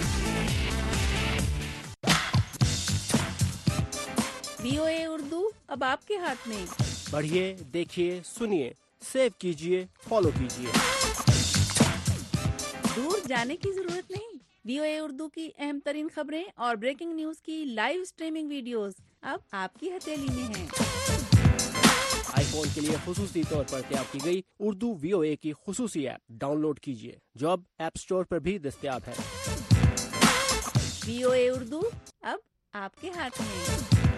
वीओए उर्दू अब आपके हाथ में। बढ़िए, देखिए, सुनिए, सेव कीजिए, फॉलो कीजिए। दूर जाने की जरूरत नहीं। वीओए उर्दू की अहम तरीन खबरें और ब्रेकिंग न्यूज की लाइव स्ट्रीमिंग वीडियोस अब आपकी हथेली में हैं। आईफोन के लिए खुसूसी तौर पर तैयार की गई उर्दू वीओए की खुसूसी ऐप डाउनलोड कीजिए जो अब ऐप स्टोर पर भी दस्तयाब है। वीओए उर्दू अब आपके हाथ में।